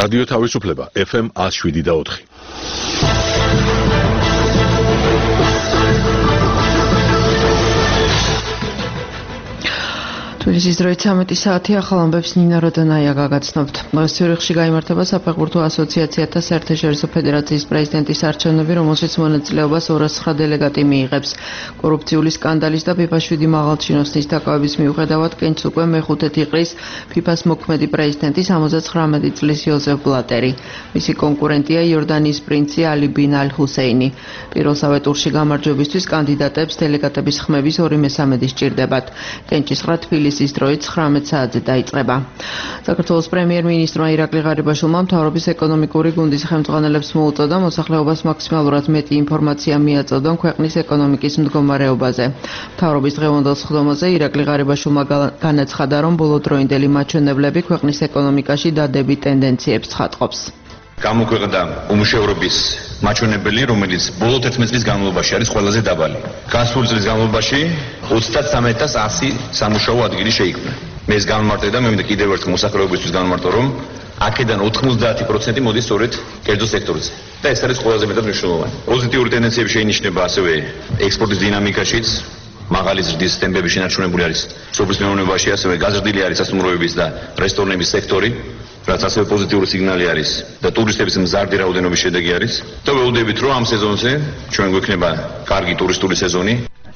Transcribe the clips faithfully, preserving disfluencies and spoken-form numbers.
რადიო თავისუფლება ეფ ემ one oh seven და four. თბილისის დროით ცამეტი საათი ახალ ამბებს ნინა როდონაია გაგაცნობთ. დღეს ციურიხში გაიმართება საფეხბურთო ასოციაციათა საერთაშორისო ფედერაციის პრეზიდენტის არჩევნები, რომელშიც მონაწილეობას ორას ცხრა დელეგატი მიიღებს. კორუფციული სკანდალის და ფიფა შვიდი მაღალჩინოსნის დაკავების მიუხედავად კენჭს უკვე მეხუთედი ყრის ფიფას მოქმედი პრეზიდენტი სამოცდათხრამეტი წლის იოზეფ ბლატერი. მისი კონკურენტია იორდანიის პრინცი ალი ბინ ალ ჰუსეინი. პირველსავე ტურში გამარჯვებისთვის კანდიდატებს დელეგატების ხმების ორი მესამედი სჭირდებათ. კენჭის ხრა თბილისის ის დროით ცხრამეტ საათზე დაიწყება. საქართველოს პრემიერ-მინისტრმა ირაკლი ღარიბაშვილმა მთავრობის ეკონომიკური გუნდის ხელმძღვანელებს მოუწოდა მოსახლეობას მაქსიმალურად მეტი ინფორმაცია მიაწოდონ ქვეყნის ეკონომიკის მდგომარეობაზე. მთავრობის დღევანდელ სხდომაზე ირაკლი ღარიბაშვილმა განაცხადა, რომ ბოლოდროინდელი მაჩვენებლები ქვეყნის ეკონომიკაში დადებით ტენდენციებს ცხადყოფს. გამოქვეყნდა უმუშევრობის მაჩვენებელი, რომელიც ბოლო თერთმეტ წლის განმავლობაში არის ყველაზე დაბალი. გასული წლის განმავლობაში ოცდათვრამეტ ათას ასი სამუშაო ადგილი შეიქმნა. მე ეს განმარტე და მე მინდა კიდევ ერთხელ მოსახლეობისთვის განმარტო, რომ აქედან ოთხმოცდაათი პროცენტი მოდის სწორედ კერძო სექტორზე. და ეს არის ყველაზე მეტად მნიშვნელოვანი. პოზიტიური ტენდენციები შეინიშნება ასევე ექსპორტის დინამიკაშიც. მაღალი ზრდის ტემპები შენარჩუნებული არის სოფლის მეურნეობაში, ასევე გაზრდილი არის სასტუმროების და რესტორნების სექტორი, რაც ასევე პოზიტიური სიგნალი არის და ტურისტების მზარდი რაოდენობის შედეგი არის. და ველოდებით, რომ ამ სეზონზე ჩვენ გვექნება კარგი ტურისტული სეზონი.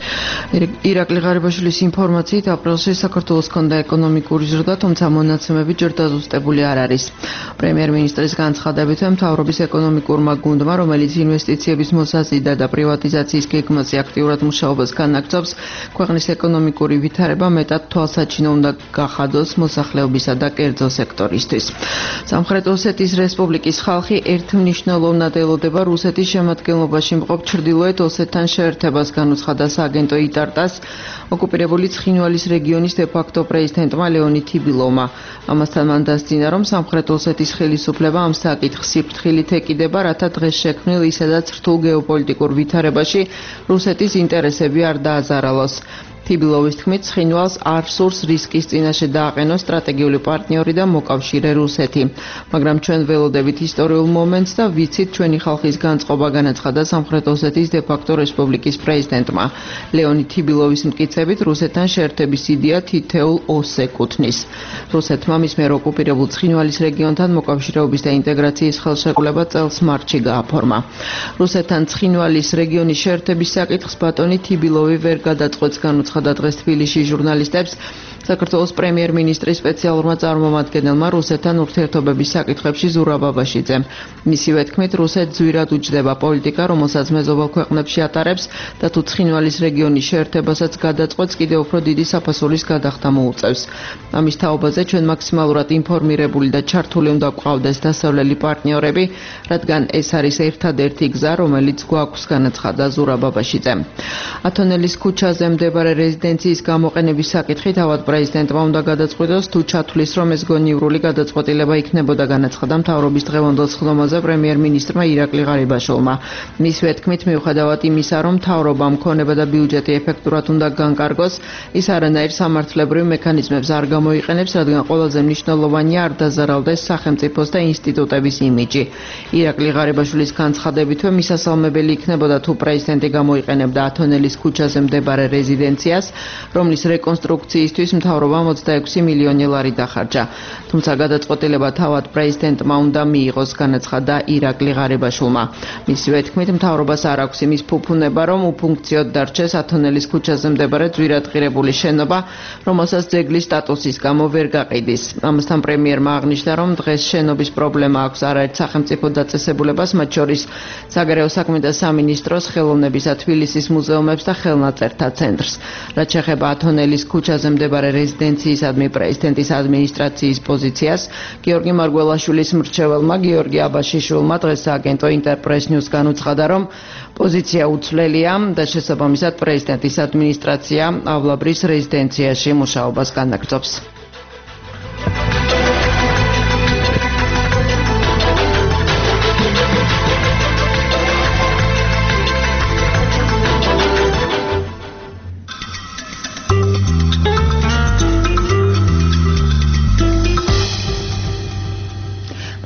ირაკლი ღარიბაშვილის ინფორმაციით აპრილში საქართველოს ჰქონდა ეკონომიკური ზრდა, თუმცა მონაცემები ჯერ დაზუსტებული არ არის. პრემიერ-მინისტრის განცხადებით, მთავრობის ეკონომიკურმა გუნდმა, რომელიც ინვესტიციების მოსაზიდა და პრივატიზაციის გეგმაზე აქტიურად მუშაობას განაგრძობს, ქვეყნის ეკონომიკური ვითარება მეტად თვალსაჩინო უნდა გახადოს მოსახლეობისა და კერძო სექტორისთვის. სამხრეთ ოსეთის რესპუბლიკის ხალხი ერთმნიშვნელოვნად ელოდება რუსეთის შემადგენლობაში მყოფ ჩრდილოეთ ოსეთთან შეერთებას, განუცხადა აგენტო იტარტას ოკუპირებული ცხინვალის რეგიონის დე-ფაქტო პრეზიდენტმა ლეონიდ თიბილოვმა. ამასთან მან დასძინა, რომ სამხრეთ ოსეთის ხელისუფლება ამ საკითხს სიფრთხილით ეკიდება, რათა დღეს შექმნილ ისედაც რთულ გეოპოლიტიკურ ვითარებაში რუსეთის ინტერესები არ დააზარალოს. თიბილოვის თქმით, ცხინვალს არ სურს რისკის წინაშე დააყენოს სტრატეგიული პარტნიორი და მოკავშირე რუსეთი. მაგრამ ჩვენ ველოდებით ისტორიულ მომენტს და ვიცით ჩვენი ხალხის განწყობა, განაცხადა სამხრეთ ოსეთის დე-ფაქტო რესპუბლიკის პრეზიდენტმა. ლეონიდ თიბილოვის მტკიცებით, რუსეთთან შეერთების იდეა თითოეულ ოს ეკუთვნის. რუსეთმა მის მიერ ოკუპირებულ ცხინვალის რეგიონთან მოკავშირეობის და ინტეგრაციის ხელშეკრულება წელს მარტში გააფორმა. რუსეთთან ცხინვალის რეგიონის შეერთების საკითხს ბატონი თიბილოვი ვერ გადაწყვეტს, განუცხადა დღეს თბილისში ჟურნალისტებს საქართველოს პრემიერ-მინისტრის სპეციალურმა წარმომადგენელმა რუსეთთან ურთიერთობების საკითხებში ზურაბ ბაბაშიძემ. მისივე თქმით, რუსეთს ძვირად უჯდება პოლიტიკა, რომელსაც მეზობელ ქვეყნებში ატარებს და თუ ცხინვალის რეგიონის შეერთებასაც გადაწყვეტს, კიდევ უფრო დიდი საფასურის გადახდა მოუწევს. ამის თაობაზე ჩვენ მაქსიმალურად ინფორმირებული და ჩართული უნდა გვყავდეს დასავლელი პარტნიორები, რადგან ეს არის ერთადერთი გზა, რომელიც გვაქვს, განაცხადა ზურაბ ბაბაშიძემ. ათონელის ქუჩაზე მდებარე რეზიდენციის გამოყენების საკითხი თავად პრეზიდენტმა უნდა გადაწყვიტოს, თუ ჩათვლის, რომ ეს გონივრული გადაწყვეტილება იქნებოდა, განაცხადა მთავრობის დღევანდელ სხდომაზე პრემიერ-მინისტრმა ირაკლი ღარიბაშვილმა. მისივე თქმით, მიუხედავად იმისა, რომ მთავრობამ ქონება და ბიუჯეტი ეფექტურად უნდა განკარგოს, ის არანაირ სამართლებრივ მექანიზმებს არ გამოიყენებს, რადგან ყველაზე მნიშვნელოვანია არ დაზარალდეს სახელმწიფოს და ინსტიტუტების იმიჯი. ირაკლი ღარიბაშვილის განცხადებითვე მისასალმებელი იქნებოდა, თუ პრეზიდენტი გამოიყენებდა ათონელის ქუჩაზე მდებარე რეზიდენციას, რომლის რეკონსტრუქციისთვის მთავრობამ ოცდაექვსი მილიონი ლარი დახარჯა. თუმცა გადაწყვეტილება თავად პრეზიდენტმა უნდა მიიღოს, განაცხადა ირაკლი ღარიბაშვილმა. მისივე თქმით, მთავრობას არ აქვს იმის ფუფუნება, რომ უფუნქციოდ დარჩეს ათონელის ქუჩაზე მდებარე ძვირად ღირებული შენობა, რომელსაც ძეგლის სტატუსის გამო ვერ გაყიდის. ამასთან პრემიერმა აღნიშნა, რომ დღეს შენობის პრობლემა აქვს არაერთ სახელმწიფო დაწესებულებას, მათ შორის საგარეო საქმეთა სამინისტროს, ხელოვნებისა, თბილისის მუზეუმებს და ხელნაწერთა ცენტრს. რაც შეეხება ათონელის ქუჩაზე მდებარე რეზიდენციისადმი პრეზიდენტის ადმინისტრაციის პოზიციას, გიორგი მარგველაშვილის მრჩეველმა გიორგი აბაშიშვილმა დღეს აგენტო ინტერპრეს ნიუს განუცხადა, რომ პოზიცია უცვლელია და შესაბამისად პრეზიდენტის ადმინისტრაცია ავლაბრის რეზიდენციაში მუშაობას განაგრძობს.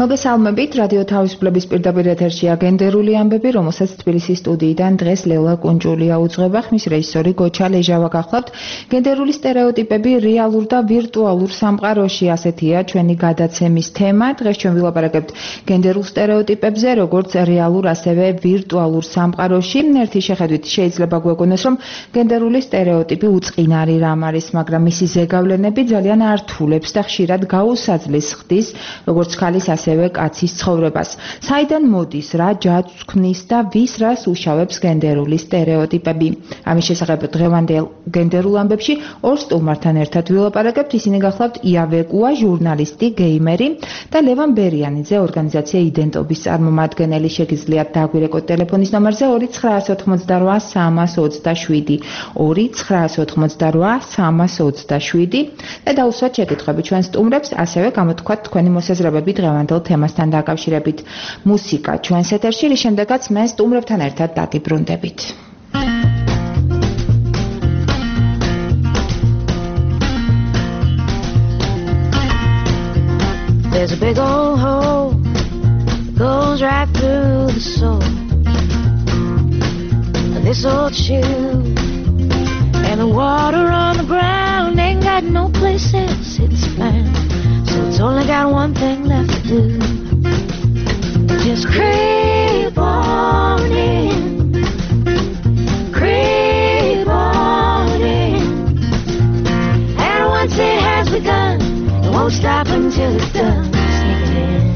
მოგესალმებით, რადიო თავისუფლების პირდაპირ ეთერშია გენდერული ამბები, რომელსაც თბილისის სტუდიიდან დღეს ლელა კუნჯულია უძღვება, ხმის რეჟისორი გოჩა ლეჟავა გახლავთ. გენდერული სტერეოტიპები რეალურ და ვირტუალურ სამყაროში, ასეთია ჩვენი გადაცემის თემა. დღეს ჩვენ ვილაპარაკებთ გენდერულ სტერეოტიპებზე, როგორც რეალურ, ასევე ვირტუალურ სამყაროში. ერთი შეხედვით შეიძლება გვეგონოს, რომ გენდერული სტერეოტიპი უწყინარი რამ არის, მაგრამ მისი ზეგავლენები ძალიან ართულებს და ხშირად გაუსაძლეს ხდის, როგორც ქალის ასევე კაცის ცხოვრებას. საიდან მოდის, რა ჯაჭვს ქმნის და ვის რას უშავებს გენდერული სტერეოტიპები? ამის შესახებ დღევანდელ გენდერულ ამბებში ორ სტუმართან ერთად ვილაპარაკებთ. ისინი გახლავთ იავე კუა, ჟურნალისტი, გეიმერი და ლევან ბერიანიძე, ორგანიზაცია იდენტობის წარმომადგენელი. შეგიძლიათ დააგვირეკოთ ტელეფონის ნომერზე ორი ცხრაასი ოცდაოთხი სამას ოცდაშვიდი ორი ცხრაასი ოცდაოთხი სამას ოცდაშვიდი და დაუსვათ შეკითხვები ჩვენ სტუმრებს, ასევე გამოთქვათ თქვენი მოსაზრებები დღევანდელ თემასთან დაკავშირებით. მუსიკა ჩვენს ეთერში, რის შემდეგაც მე სტუმრებთან ერთად დაგიბრუნდებით. There's a big old hole goes right through the soul of this old shoe, and the water on the ground ain't got no place else it's found. So it's only got one thing left to do. Just creep on in, creep on in, and once it has begun, it won't stop until it's done. Sneaking in.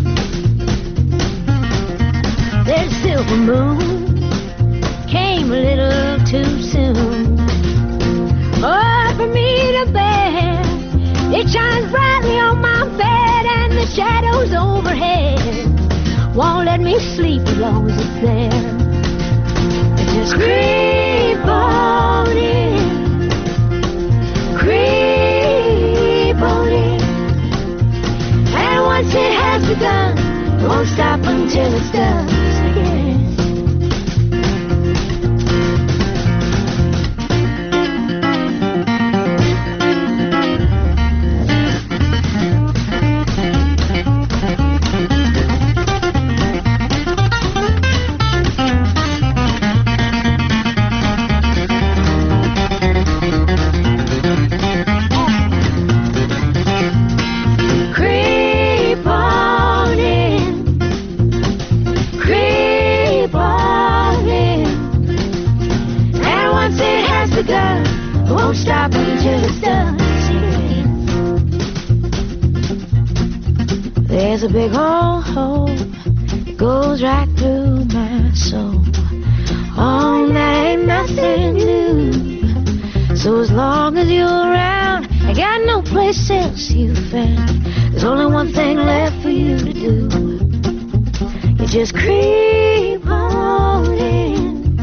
There's a silver moon, came a little too soon. Oh, for me to bear, it shines brightly on my bed, and the shadows overhead won't let me sleep as long as it's there. Just creep on in, creep on in, and once it has begun, it won't stop until it's done. Sneak it in. There's a big old hole goes right through my soul. Oh, that ain't nothing new. So as long as you're around, I got no place else you found. There's only one thing left for you to do. You just creep on in,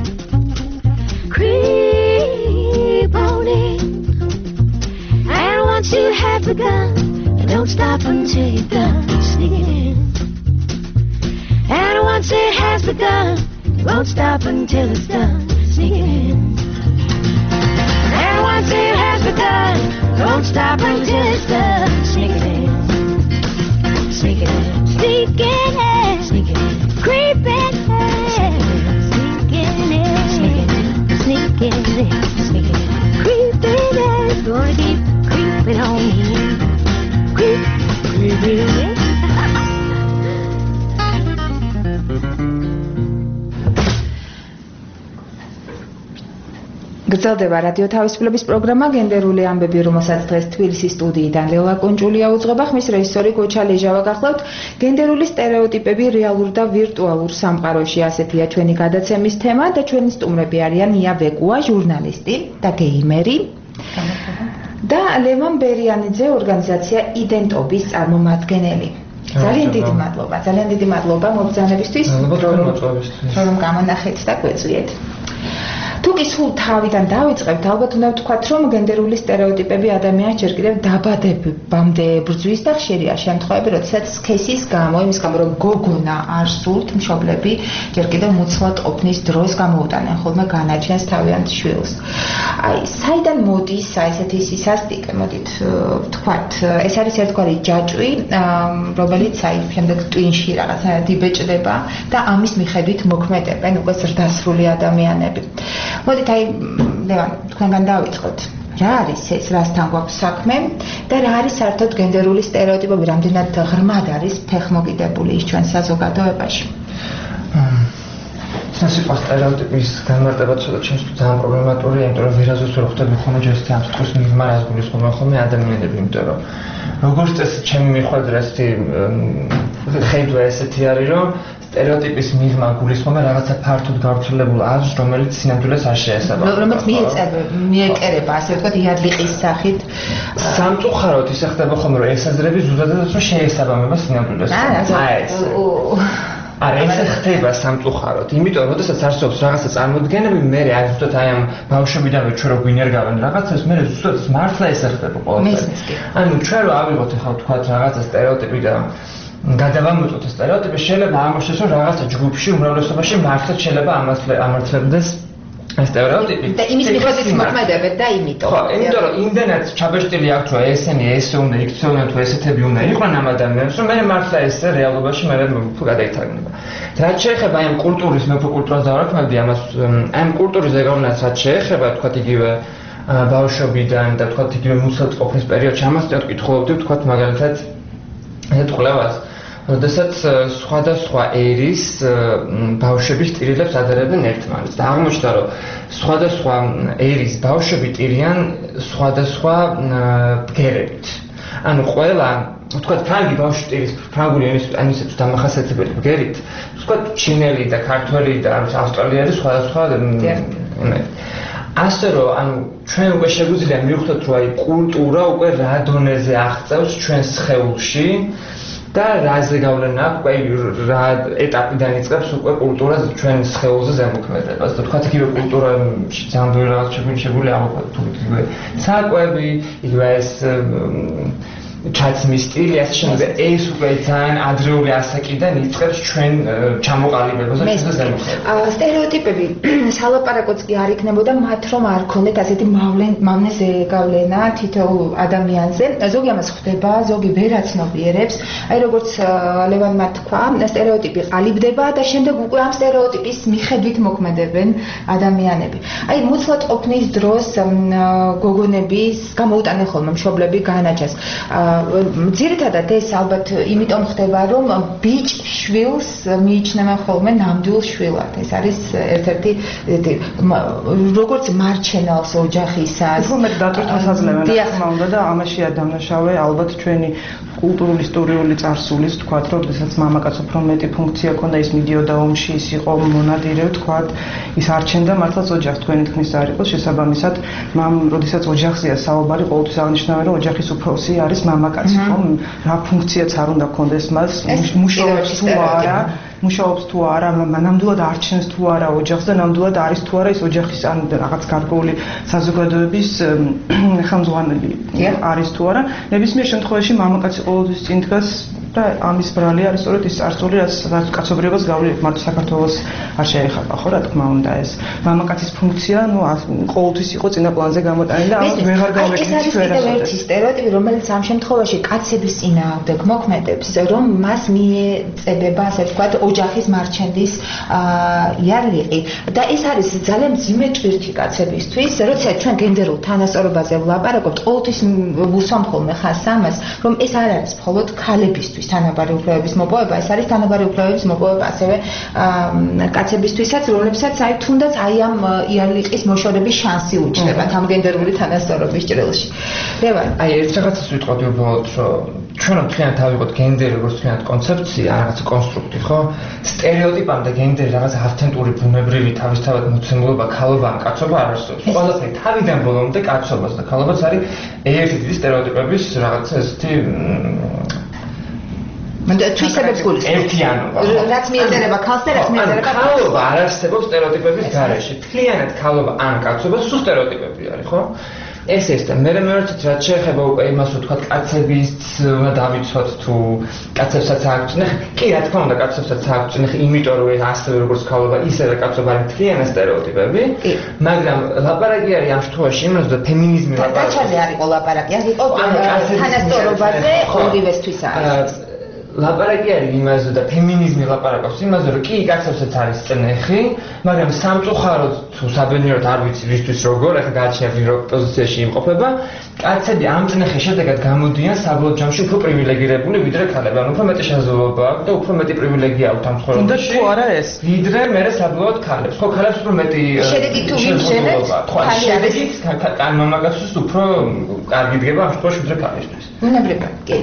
creep on in, and once you have begun, don't stop until you're done. Sneak it in. And once it has begun, it won't stop until it's done. Sneak it in. And once it has begun, it won't stop until it's done. Sneak it in. Sneak it in. Sneak it in. Sneak it in. Creep it in. Sneak it in. Sneak it in. Sneak it in. Sneak it in. Creep it in. Gonna keep creeping on in. გრძელდება რადიო თავისუფლების პროგრამა გენდერული ამბები, რომელსაც დღეს თბილისის სტუდიიდან ლელა კუნჯულია უძღვება, ხმის რეჟისორი გოჩა ლეჟავა გახლავთ. გენდერული სტერეოტიპები რეალურ და ვირტუალურ სამყაროში, ასეთია ჩვენი გადაცემის თემა და ჩვენი სტუმრები არიან იავე კუა, ჟურნალისტი და გეიმერი და ლევან ბერიანიძე, ორგანიზაცია იდენტობის წარმომადგენელი. ძალიან დიდი მადლობა, ძალიან დიდი მადლობა მობრძანებისთვის, რომ გამონახეთ და გვეწვიეთ. თუ კი სულ თავიდან დავიწყებთ, ალბათ უნდა ვთქვათ, რომ გენდერული სტერეოტიპები ადამიანს ჯერ კიდევ დაბადებამდე ბრძვის და ხშირია შემთხვევები, როდესაც სქესის გამო, იმის გამო, რომ გოგონა არ სურთ, მშობლები ჯერ კიდევ მუცლად ყოფნის დროს გამოუტანენ ხოლმე განაჩენს თავიანთ შვილს. აი, საიდან მოდის ესეთი სისასტიკე, მოდით ვთქვათ, ეს არის ერთგვარი ჯაჭვი, რომელიც აი შემდეგ ტვინში რაღაცნაირად იბეჭდება და ამის მიხედვით მოქმედებენ უკვე ზრდასრული ადამიანები. მოდით აი ლევან თქვენგან დავიწყოთ. რა არის ეს, რასთან გვაქვს საქმე და რა არის საერთოდ გენდერული სტერეოტიპები, რამდენად ღრმად არის ფეხმოგიდებული ის ჩვენ საზოგადოებაში? სიტყვა სტერეოტიპის განმარტება ცოტა ჩემთვის ძალიან პრობლემატურია, იმიტომ რომ ვერასდროს ვერ ხვდები ხოლმე ჯერ ამ სიტყვის მიღმა რას გულისხმობენ ხოლმე ადამიანები, იმიტომ რომ როგორც წესი ჩემი მიხვედრა ესეთი ხედვა ესეთი არის, რომ სტერეოტიპის მიღმა გულისხმობენ რაღაცა ფართოდ გავრცელებულ აზრს, რომელიც სინამდვილეს არ შეესაბამება. რომელიც მიეკერება, ასე ვთქვათ, იარლიყის სახით. სამწუხაროდ ისე ხდება ხოლმე, რომ ეს აზრები ზუსტადაც რომ შეესაბამება სინამდვილეს. აი ეს არა, ეს ხდება სამწუხაროდ, იმიტომ რომ შესაძაც არსებობს რაღაცა წარმოდგენები, მე აი ზუსტად აი ამ ბავშვებიდანვე ჩვენ რო გვინერგავენ რაღაცას, მე ზუსტად მართლა ეს ხდება ყველაფერი. ანუ ჩვენ რო ავიღოთ ახლა ვთქვათ რაღაცა სტერეოტიპი და გადავამოწოთ ეს სტერეოტიპი, შეიძლება აღმოჩნდეს რომ რაღაცა ჯგუფში უმრავლესობაში მართლა შეიძლება ამართლებდეს სტერეოტიპი. და იმის მიხედვით მოქმედებენ და იმიტომ. ხო, იმიტომ რომ იმდენად ჩაბეჭდილი აქვს რომ ესენი ესე უნდა იქცეოდნენ თუ ესეთები უნდა იყვნენ ამ ადამიანებს, რომ მე მართლა ეს რეალობაში მე გადაითარგმნება. რაც შეეხება ამ კულტურის მეფოკულტურას დავარქმევდი ამას, ამ კულტურის ზეგავლენას რაც შეეხება, თქვათ იგივე ბავშვობიდან და თქვათ იგივე მუცლად ყოფნის პერიოდში, ამას წინ ვკითხულობდი, თქვათ მაგალითად ეს კვლევას, როდესაც სხვადასხვა ერის ბავშვები ტირილებს ადარებენ ერთმანეთს და აღმოჩნდა, რომ სხვადასხვა ერის ბავშვები ტირიან სხვადასხვა ბგერებით. ანუ ყველა, ვთქვათ, ფრანგი ბავშვი ტირის ფრანგული ენისათვის დამახასიათებელი ბგერით, ვთქვათ, ჩინელი და ქართველი და ავსტრალიელი სხვადასხვა ასე რომ ანუ ჩვენ უკვე შეგვიძლია მივხვდეთ, რომ აი კულტურა უკვე რა დონეზე აღწევს ჩვენს სხეულში და რაზე გავლენა აქვს, უკვე რა ეტაპიდან იწყებს უკვე კულტურა ჩვენ სხეულზე ზემოქმედებას. და თქვათ იგივე კულტურაში ძალიან ბევრი რაღაც შეგვიძლია აღვქვათ, თუ იგივე საკვები, იგივე ეს ჩაცმის სტილი, ასე შემდეგ, ეს უკვე ძალიან ადრეული ასაკიდან იწყებს ჩვენ ჩამოყალიბებას და ჩვენს ზემოქმედებას. სტერეოტიპები სალაპარაკოც კი არ იქნებოდა მათ რომ არ ქონდეთ ასეთი მავნე ზეგავლენა თითოეულ ადამიანზე. ზოგი ამას ხვდება, ზოგი ვერ აცნობიერებს. აი როგორც ლევანმა თქვა, სტერეოტიპი ყალიბდება და შემდეგ უკვე ამ სტერეოტიპის მიხედვით მოქმედებენ ადამიანები. აი მუცლად ყოფნის დროს გოგონების გამოუტანენ ხოლმე მშობლები განაჩენს. ძირითადად ეს ალბათ იმიტომ ხდება, რომ ბიჭ შვილს მიიჩნევენ ხოლმე ნამდვილ შვილად. ეს არის ერთ-ერთი როგორც მარჩენალს ოჯახისას. უფრო მეტ დატვირთვას აძლევენ, რა თქმა უნდა, და ამაშია დამნაშავე ალბათ ჩვენი კულტურული ისტორიული წარსულის, თქვათ, რომ შესაძაც მამაკაც უფრო მეტი ფუნქცია ჰქონდა, ის მიდიოდა ომში, ის იყო მონადირე, თქვათ, ის არჩენდა მართლაც ოჯახს, თქვენი თქმის არ იყოს შესაბამისად, მამ, როდესაც ოჯახზეა საუბარი, ყოველთვის აღნიშნავენ, რომ ოჯახის უფროსი არის მამაკაცი, ხო? რა ფუნქციაც არ უნდა ჰქონდეს მას, მუშაობს თუ არა, მუშაობს თუ არა, ნამდვილად არჩენს თუ არა ოჯახს და ნამდვილად არის თუ არა ის ოჯახის ან რაღაც გარკვეული საზოგადოების ხელმძღვანელი არის თუ არა. ნებისმიერ შემთხვევაში მამაკაცი ყოველთვის წინ დგას და ამის ბრალი არის სწორედ ის წარსული, რაც კაცობრიობას გავლენით მარტო საქართველოს არ შეეხება, ხო, რა თქმა უნდა ეს მამაკაცის ფუნქცია, ну, ყოველთვის იყო წინა პლანზე გამოტანილი და ამას ვეღარ გავეკეთეთ ვერასოდეს. ეს არის ერთი სტერეოტიპი, რომელიც ამ შემთხვევაში კაცების წინააღმდეგ მოქმედებს, რომ მას მიეწებება, ასე ვთქვათ, ოჯახის მარჩენდის იარლიყი და ეს არის ძალიან მძიმე ჭვირთი კაცებისთვის, როცა ჩვენ გენდერულ თანასწორობაზე ვლაპარაკობთ, ყოველთვის ვუსვამ ხოლმე ხაზს ამას, რომ ეს არ არის მხოლოდ ქალებისთვის თანაბარი უფლებების მოპოვება, ეს არის თანაბარი უფლებების მოპოვება ასევე კაცებისთვისაც, რომლებსაც აი თუნდაც აი ამ იარლიყის მოშორების შანსი უჩნდებათ ამ გენდერული თანასწორობის ჭრილში. ლევან, აი ეს რაღაცას ვიტყოდი უბრალოდ, რომ ჩვენ თქვენად ავიღოთ გენდერი როგორც თქვენად კონცეფცია, რაღაცა კონსტრუქტი, ხო? სტერეოტიპამ და გენდერი რაღაცა ავთენტური ბუნებრივი თავისთავად მოცემულობა, ქალობა ან კაცობა არ არსებობს. ყველაფერი თავიდან ბოლომდე კაცობას და ქალობას არის ერთი დიდი სტერეოტიპების რაღაცა ესეთი თვისებებს გულისხმობ. ერთიანობა. რაც მიეწერება ქალს და რაც მიეწერება კაცს. ქალობა არ არსებობს სტერეოტიპების გარეშე. მთლიანად ქალობა ან კაცობა სულ სტერეოტიპები არის, ხო? ეს ეს და მე მეერთით რაც შეეხება უკვე იმას რომ თქვა კაცების უნდა დავიცვათ თუ კაცებსაც აქვს ნახე კი რა თქმა უნდა კაცებსაც აქვს ნახე იმიტომ რომ ასევე როგორც ქალობა ისევე კაცობა არის მთლიანად სტერეოტიპები მაგრამ ლაპარაკი არის ამ შემთხვევაში იმას და ფემინიზმი ლაპარაკი კაცაზე არ იყო ლაპარაკი არ იყო თანასწორობაზე ორივესთვის არის ლაპარაკი არის იმაზე და ფემინიზმი ლაპარაკობს იმაზე რომ კი კაცებსაც არის წნეხი მაგრამ სამწუხაროდ თუ საბედნიეროდ არ ვიცი ვისთვის როგორ ახლა გააჩნიათ რომ პოზიციაში იმყოფება კაცები ამ წნეხის შედეგად გამოდიან საბოლოო ჯამში უფრო პრივილეგირებული ვიდრე ქალები ანუ უფრო მეტი შესაძლებლობა აქვს და უფრო მეტი პრივილეგია აქვს ამ ცხოვრებაში თუ არა ეს ვიდრე მე საბოლოოდ ქალებს ხო ქალებს უფრო მეტი შედეგი თუ ვიმსჯენეთ ხალი არის კან მამაკაცის უფრო კარგი დგება ამ შემთხვევაში ვიდრე ქალისთვის უნებრივად კი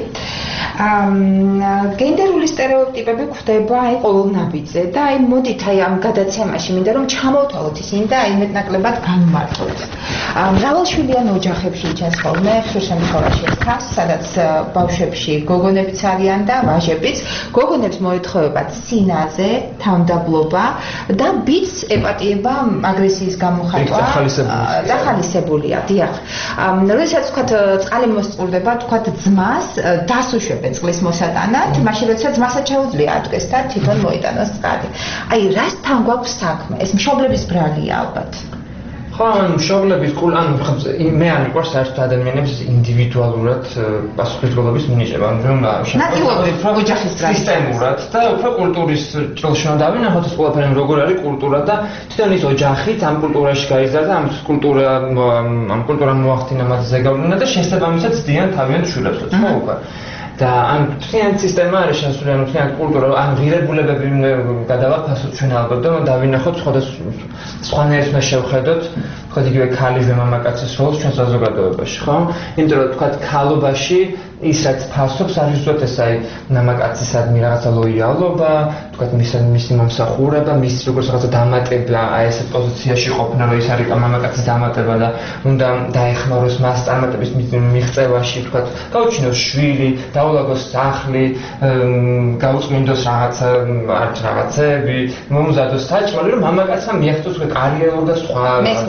გენდერული სტერეოტიპები გვხვდება აი ყოველ ნაბიჯზე და აი მოდით აი ამ გადაცემაში მინდა რომ ჩამოვთვალოთ ისინი და აი მეტნაკლებად განმარტოთ. მრავალშვილიან ოჯახებში იჩენს ხოლმე ხშირ შემთხვევაში ხას, სადაც ბავშვებში გოგონებიც არიან და ვაჟებიც. გოგონებს მოეთხოვებათ სინაზე, თავმდაბლობა და ბიძს ეპატიება აგრესიის გამოხატვა და ხალისებულია. დიახ. როდესაც თქვათ წყალი მოსწყურდება, თქვათ ძმას დასუშვებენ წყლის მოსატანად, მაშინ როდესაც ძმასაც შეუძლია ადგეს და თვითონ მოიტანოს წყალი. აი, რასთან გვაქვს საქმე? ეს მშობლების ბრალია ალბათ. ხო, მშობლების კულ ან მე არ მიყვარს საერთოდ ადამიანების ინდივიდუალურად პასუხისმგებლობის მინიჭება, რომ ნატილობრივ ოჯახის სისტემურად და უფრო კულტურის ჭრილში უნდა დავინახოთ ეს ყველაფერი როგორ არის კულტურა და თვითონ ის ოჯახიც ამ კულტურაში გაიზარდა, ამ კულტურა ამ კულტურამ მოახდინა მათ ზეგავლენა და შესაბამისად ძდიან თავიანთ შვილებსაც, ხო უკვე. და ამ თვითონ სისტემა არის შესული ამ თვითონ კულტურა ამ ღირებულებები გადავაფასოთ ჩვენ ალბათ და დავინახოთ სხვადასხვა სხვანაირად უნდა შევხედოთ თქვა იგივე ქალის და მამაკაცის როლს ჩვენ საზოგადოებაში ხო იმიტომ რომ თქვა ქალობაში ის რაც ფასობს არის ზუსტად ეს აი მამაკაცისადმი რაღაცა ლოიალობა თქვა მისი მისი მომსახურება მის როგორც რაღაცა დამატება აი ეს პოზიციაში ყოფნა რომ ის არის მამაკაცის დამატება და უნდა დაეხმაროს მას წარმატების მიღწევაში თქვა გაუჩინოს შვილი დაულაგოს სახლი გაუწმინდოს რაღაცა არც რაღაცები მომზადოს საჭმელი რომ მამაკაცმა მიაღწიოს კარიერულ და სხვა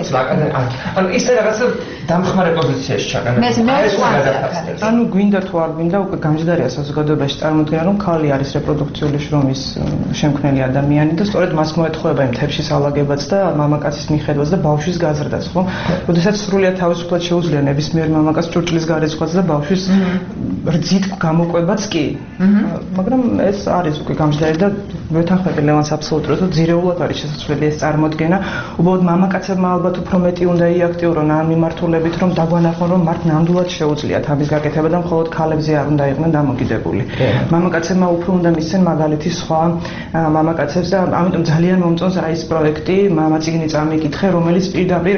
ანუ ის რაღაცა დამხმარე პოზიციაში ჩაყენება ანუ გვინდა თუ არ გვინდა უკვე გამჯდარია საზოგადოებაში წარმოდგენა რომ ქალი არის რეპროდუქციული შრომის შემქმნელი ადამიანი და სწორედ მას მოეთხოვება იმ თებშის ალაგებაც და მამაკაცის მიხედვაც და ბავშვის გაზრდას ხო? როდესაც სრულიად თავისუფლად შეუძლია ნებისმიერ მამაკაცს ჭურჭლის გარეცხაც და ბავშვის რძით გამოყვებაც კი. მაგრამ ეს არის უკვე გამჯდარი და ვეთანხმები ლევანს აბსოლუტურად რომ ძირეულად არის შესაძლებელი ეს წარმოდგენა. უბრალოდ მამაკაცებმა ალბათ უფრო მეტი უნდა იაქტიურონ ამ მიმართულებით რომ დაგვანახონ რომ მათ ნამდვილად შეუძლიათ ამის გაკეთება და მხოლოდ ქალებზე არ უნდა იყვნენ დამოკიდებული. მამაკაცებმა უფრო უნდა მისცენ მაგალითი სხვა მამაკაცებს და ამიტომ ძალიან მომწონს რა ის პროექტი მამაციგნი წამიკითხე რომელიც პირდაპირ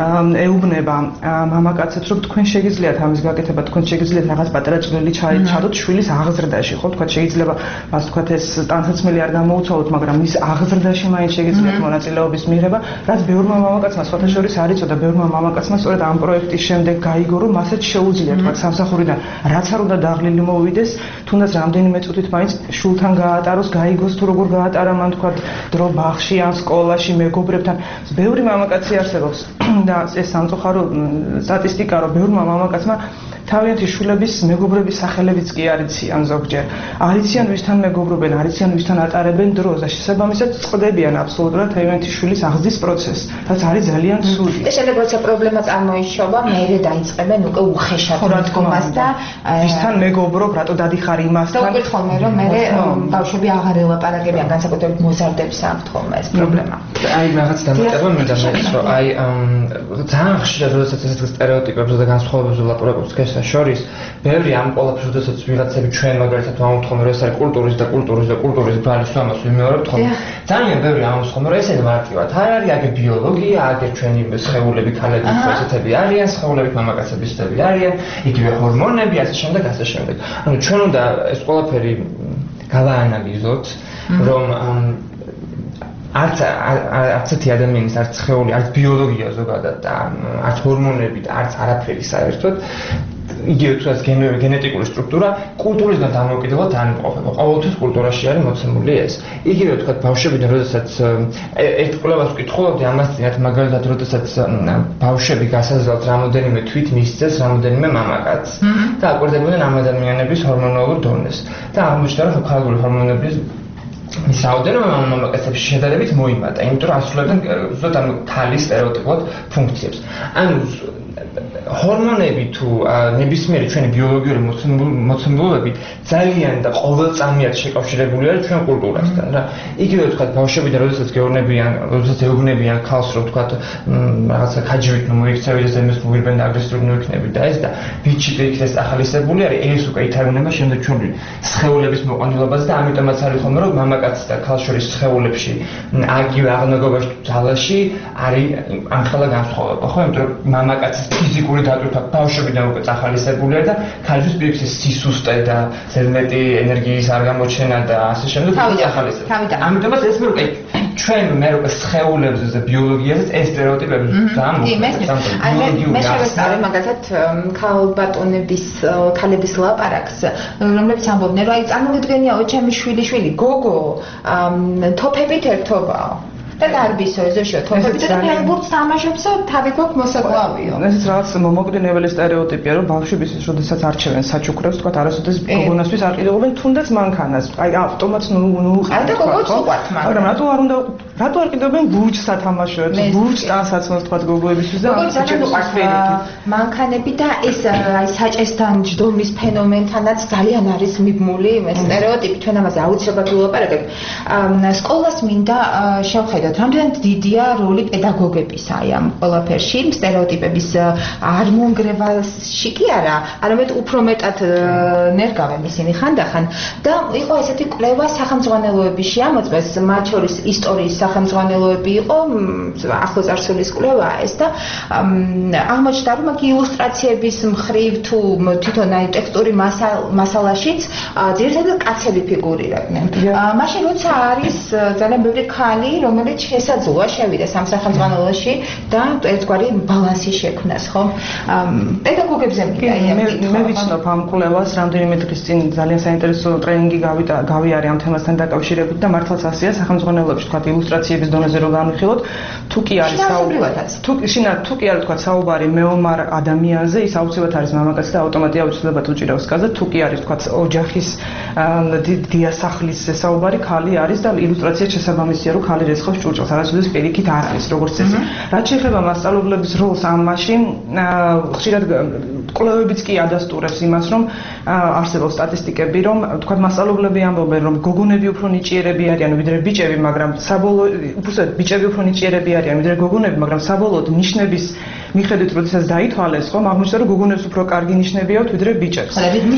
ეუბნება მამაკაცებს რომ თქვენ შეგიძლიათ ამის გაკეთება თქვენ შეგიძლიათ რაღაც პატარა წვლილი ჩადოთ შვილის აღზრდაში ხო თქვა შეიძლება მას თქვა ეს ტანსაცმელი არ გამოუცვალოთ მაგრამ მის აღზრდაში მაინც შეგიძლიათ მონაწილეობის მიღება რაც ბევრმა მამაკაცმა სხვათა შორის არ იცოდა ბევრმა მამაკაცმა სწორედ ამ პროექტის შემდეგ გაიგო რომ მასაც შეუძლია თქვა სამსახურიდან რაც არ უნდა დაღლილი მოვიდეს თუნდაც რამდენიმე წუთით მაინც შულთან გაატაროს გაიგოს თუ როგორ გაატარა მან თქვა დრო ბაღში ან სკოლაში მეგობრებთან ბევრი მამაკაცი არსებობს და ეს სამწუხარო სტატისტიკა რომ ბევრმა მამაკაცმა თავიანთი შვილების მეგობრების სახელებიც კი არ იციან ზოგჯერ. არ იციან ვისთან მეგობრობენ, არ იციან ვისთან ატარებენ დროს და შესაბამისად წყდებიან აბსოლუტურად თავიანთი შვილის აღზრდის პროცესს. რაც არის ძალიან ცუდი. და შემდეგ როცა პრობლემა წარმოიშობა, მეერე დაიწყებენ უკვე უხეშად დგომას და ვისთან მეგობრობ, რატო დადიხარ იმასთან. და უკვე ხოლმე რომ მეერე ბავშვები აღარ ელაპარაკებიან, განსაკუთრებით მოზარდებს აქვთ ხოლმე ეს პრობლემა. აი რაღაც დამატება მე დამეც რომ აი ძალიან ხშირად როდესაც ესეთ სტერეოტიპებზე და განსხვავებებზე ლაპარაკობს ქეშ შორის ბევრი ამ ყველაფერს როდესაც ვიღაცები ჩვენ მაგალითად ვამოთხოვენ რომ ეს არის კულტურის და კულტურის და კულტურის ბრალის ამას ვიმეორებთ ხოლმე ძალიან ბევრი ამას ხომ რომ ესეც მარტივად არ არის აგერ ბიოლოგია აგერ ჩვენი სხეულები ქალები ესეთები არიან სხეულები მამაკაცების ესეთები არიან იგივე ჰორმონები ასე შემდეგ ასე შემდეგ ანუ ჩვენ უნდა ეს ყველაფერი გავაანალიზოთ რომ არც არც ერთი ადამიანის არც სხეული არც ბიოლოგია ზოგადად და არც ჰორმონები და არც არაფერი საერთოდ იგივე თუნდაც გენეტიკური სტრუქტურა კულტურისგან დამოუკიდებლად არ იმყოფება. ყოველთვის კულტურაში არის მოცემული ეს. იგივე თქვა ბავშვებიდან, როდესაც ერთ კვლევას ვკითხულობდი ამას წინათ, მაგალითად, როდესაც ბავშვები გასაზრდათ რამოდენიმე თვით მისცეს რამოდენიმე მამაკაცს და აკვირდებოდნენ ამ ადამიანების ჰორმონალურ დონეს. და აღმოჩნდა, რომ ქალღური ჰორმონების მის რაოდენობა მამაკაცებში შედარებით მოიმატა, იმიტომ რომ ასრულებდნენ ზუსტად ამ ქალის სტერეოტიპულ ფუნქციებს. ანუ ჰორმონები თუ ნებისმიერი ჩვენი ბიოლოგიური მოცემულობები ძალიან და ყოველწამიად შეკავშირებული არის ჩვენ კულტურასთან რა. იგივე თქვა ბავშვებიდან, როდესაც გეუბნებიან, როდესაც ეუბნებიან ქალს, რომ თქვა რაღაცა ქაჯივით ნუ მოიქცევი და ზემეს მოვირბენ და აგრესიული ნუ იქნები და ეს და ბიჭი იქნეს ახალისებული არის, ეს უკვე ითარგმნება შემდეგ ჩვენი სხეულების მოყვანილობაზე და ამიტომაც არის ხოლმე რომ მამაკაცის და ქალს შორის სხეულებში აგივე აღნაგობაში ძალაში არის ამხელა განსხვავება, ხო? იმიტომ რომ მამაკაცის ფიზიკური დატვირთვა ბავშვებიდან უკვე წახალისებული არის და ქალისთვის პირიქით სისუსტე და ზედმეტი ენერგიის არ გამოჩენა და ასე შემდეგ წახალისებული. ამიტომაც ეს მე ჩვენ მე უკვე სხეულებზე და ბიოლოგიაზე ეს სტერეოტიპები ძალიან მოხდა. მე შევესწავლე მაგალითად ქალბატონების ქალების ლაპარაკს, რომლებიც ამბობდნენ, რომ აი წარმოგიდგენიაო ჩემი შვილი შვილი გოგო თოფებით ერთობაო. და დარბისო ეზოშო თოფებით და ფეხბურთს თამაშობს და თავი გვაქვს მოსაკლავიო. ესეც რაღაც მომოკლდენებელი სტერეოტიპია, რომ ბავშვების როდესაც არჩევენ საჩუქრებს, თქვა არასოდეს გოგონასთვის არ ყიდულობენ, თუნდაც მანქანას. აი ავტომატს ნუ ნუ აი და გოგოც უყვართ მაგრამ. მაგრამ რატო არ უნდა რატო არ ყიდულობენ ბურჯს სათამაშოებს, ბურჯს ტანსაცმელს თქვა გოგოებისთვის და ძალიან უყვართ მანქანები და ეს აი საჭესთან ჯდომის ფენომენთანაც ძალიან არის მიბმული ეს სტერეოტიპი, ჩვენ ამაზე აუცილებლად ვილაპარაკებთ. სკოლას მინდა შევხედოთ რამდენად დიდია როლი პედაგოგების აი ამ ყველაფერში, სტერეოტიპების არ მონგრევაში კი არა, არამედ უფრო მეტად ნერგავენ ისინი ხანდახან და იყო ესეთი კვლევა სახელმძღვანელოებაში ამოწმეს, მათ შორის ისტორიის სახელმძღვანელოები იყო, ახლო წარსულის კვლევაა ეს და აღმოჩნდა რომ აქ ილუსტრაციების მხრივ თუ თვითონ აი ტექსტური მასალაშიც ძირითადად კაცები ფიგურირებდნენ. მაშინ როცა არის ძალიან ბევრი ქალი, რომელიც შესაძლოა შევიდა სამსახელმძღვანელოში და ერთგვარი ბალანსი შექმნას, ხო? პედაგოგებზე მინდა მე ვიცნობ ამ კვლევას, რამდენიმე დღის წინ ძალიან საინტერესო ტრენინგი გავიდა გავიარე ამ თემასთან დაკავშირებით და მართლაც ასეა სახელმძღვანელოებში თქვა ილუსტრაციების დონეზე რომ განვიხილოთ, თუ კი არის საუბარი თუ შინაგან თუ კი არის თქვა საუბარი მეომარ ადამიანზე, ის აუცილებლად არის მამაკაცი და ავტომატურად აუცილებლად უჭირავს კაცს და თუ კი არის თქვა ოჯახის დიასახლის საუბარი, ქალი არის და ილუსტრაცია შესაბამისია, რომ ქალი რეცხავს ჭურჭელს, არასოდეს პირიქით არ არის როგორც წესი. რაც შეეხება მასწავლებლების როლს ამაში, ხშირად კვლევებიც კი ადასტურებს იმას, რომ არსებობს სტატისტიკები, რომ თქვა მასწავლებლები ამბობენ, რომ გოგონები უფრო ნიჭიერები არიან ვიდრე ბიჭები, მაგრამ საბოლოოდ უბრალოდ ბიჭები უფრო ნიჭიერები არიან ვიდრე გოგონები, მაგრამ საბოლოოდ ნიშნების მიხედვით, როდესაც დაითვალეს, ხომ აღმოჩნდა, რომ გოგონებს უფრო კარგი ნიშნები აქვთ ვიდრე ბიჭებს.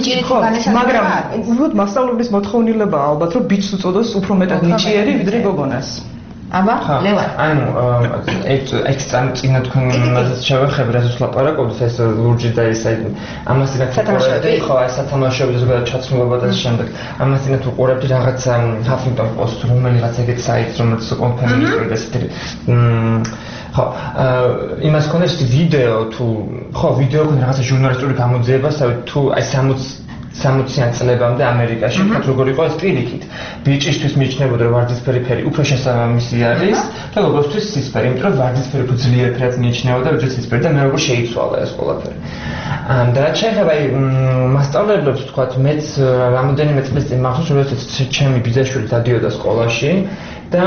მაგრამ უბრალოდ მასწავლებლის მოთხოვნილებაა ალბათ, რომ ბიჭს უწოდოს უფრო მეტად ნიჭიერი ვიდრე გოგონას. აბა, ლევა. ანუ ეს ექსტრა წინა თქვენ მასწავლებლებს შევეხები, რასაც ლაპარაკობთ, ეს ლურჯი და ეს აი ამას იქ სათამაშოები, ხო, აი სათამაშოები ზოგადად ჩაცმულობა და შემდეგ. ამას იქ უყურებთ რაღაც Huffington Post რომელიღაც ეგეთ საიტს, რომელიც კონფერენციები და ესეთი ხო, იმას კონდეს ვიდეო თუ ხო, ვიდეო კონდეს რაღაცა ჟურნალისტური გამოძიება, საერთოდ თუ აი სამოციან წლებამდე ამერიკაში თქვათ როგორ იყო ეს პირიქით. ბიჭისთვის მიიჩნეოდა რომ ვარდისფერი ფერი უფრო შესაბამისი არის და გოგოსთვის სისფერი, იმიტომ რომ ვარდისფერი უფრო ძლიერ ფერად მიიჩნეოდა ვიდრე სისფერი და მე როგორ შეიცვალა ეს ყველაფერი. და რაც შეეხება მასწავლებლებს თქვათ მეც რამოდენიმე წლის წინ მახსოვს როდესაც ჩემი ბიძაშვილი დადიოდა სკოლაში და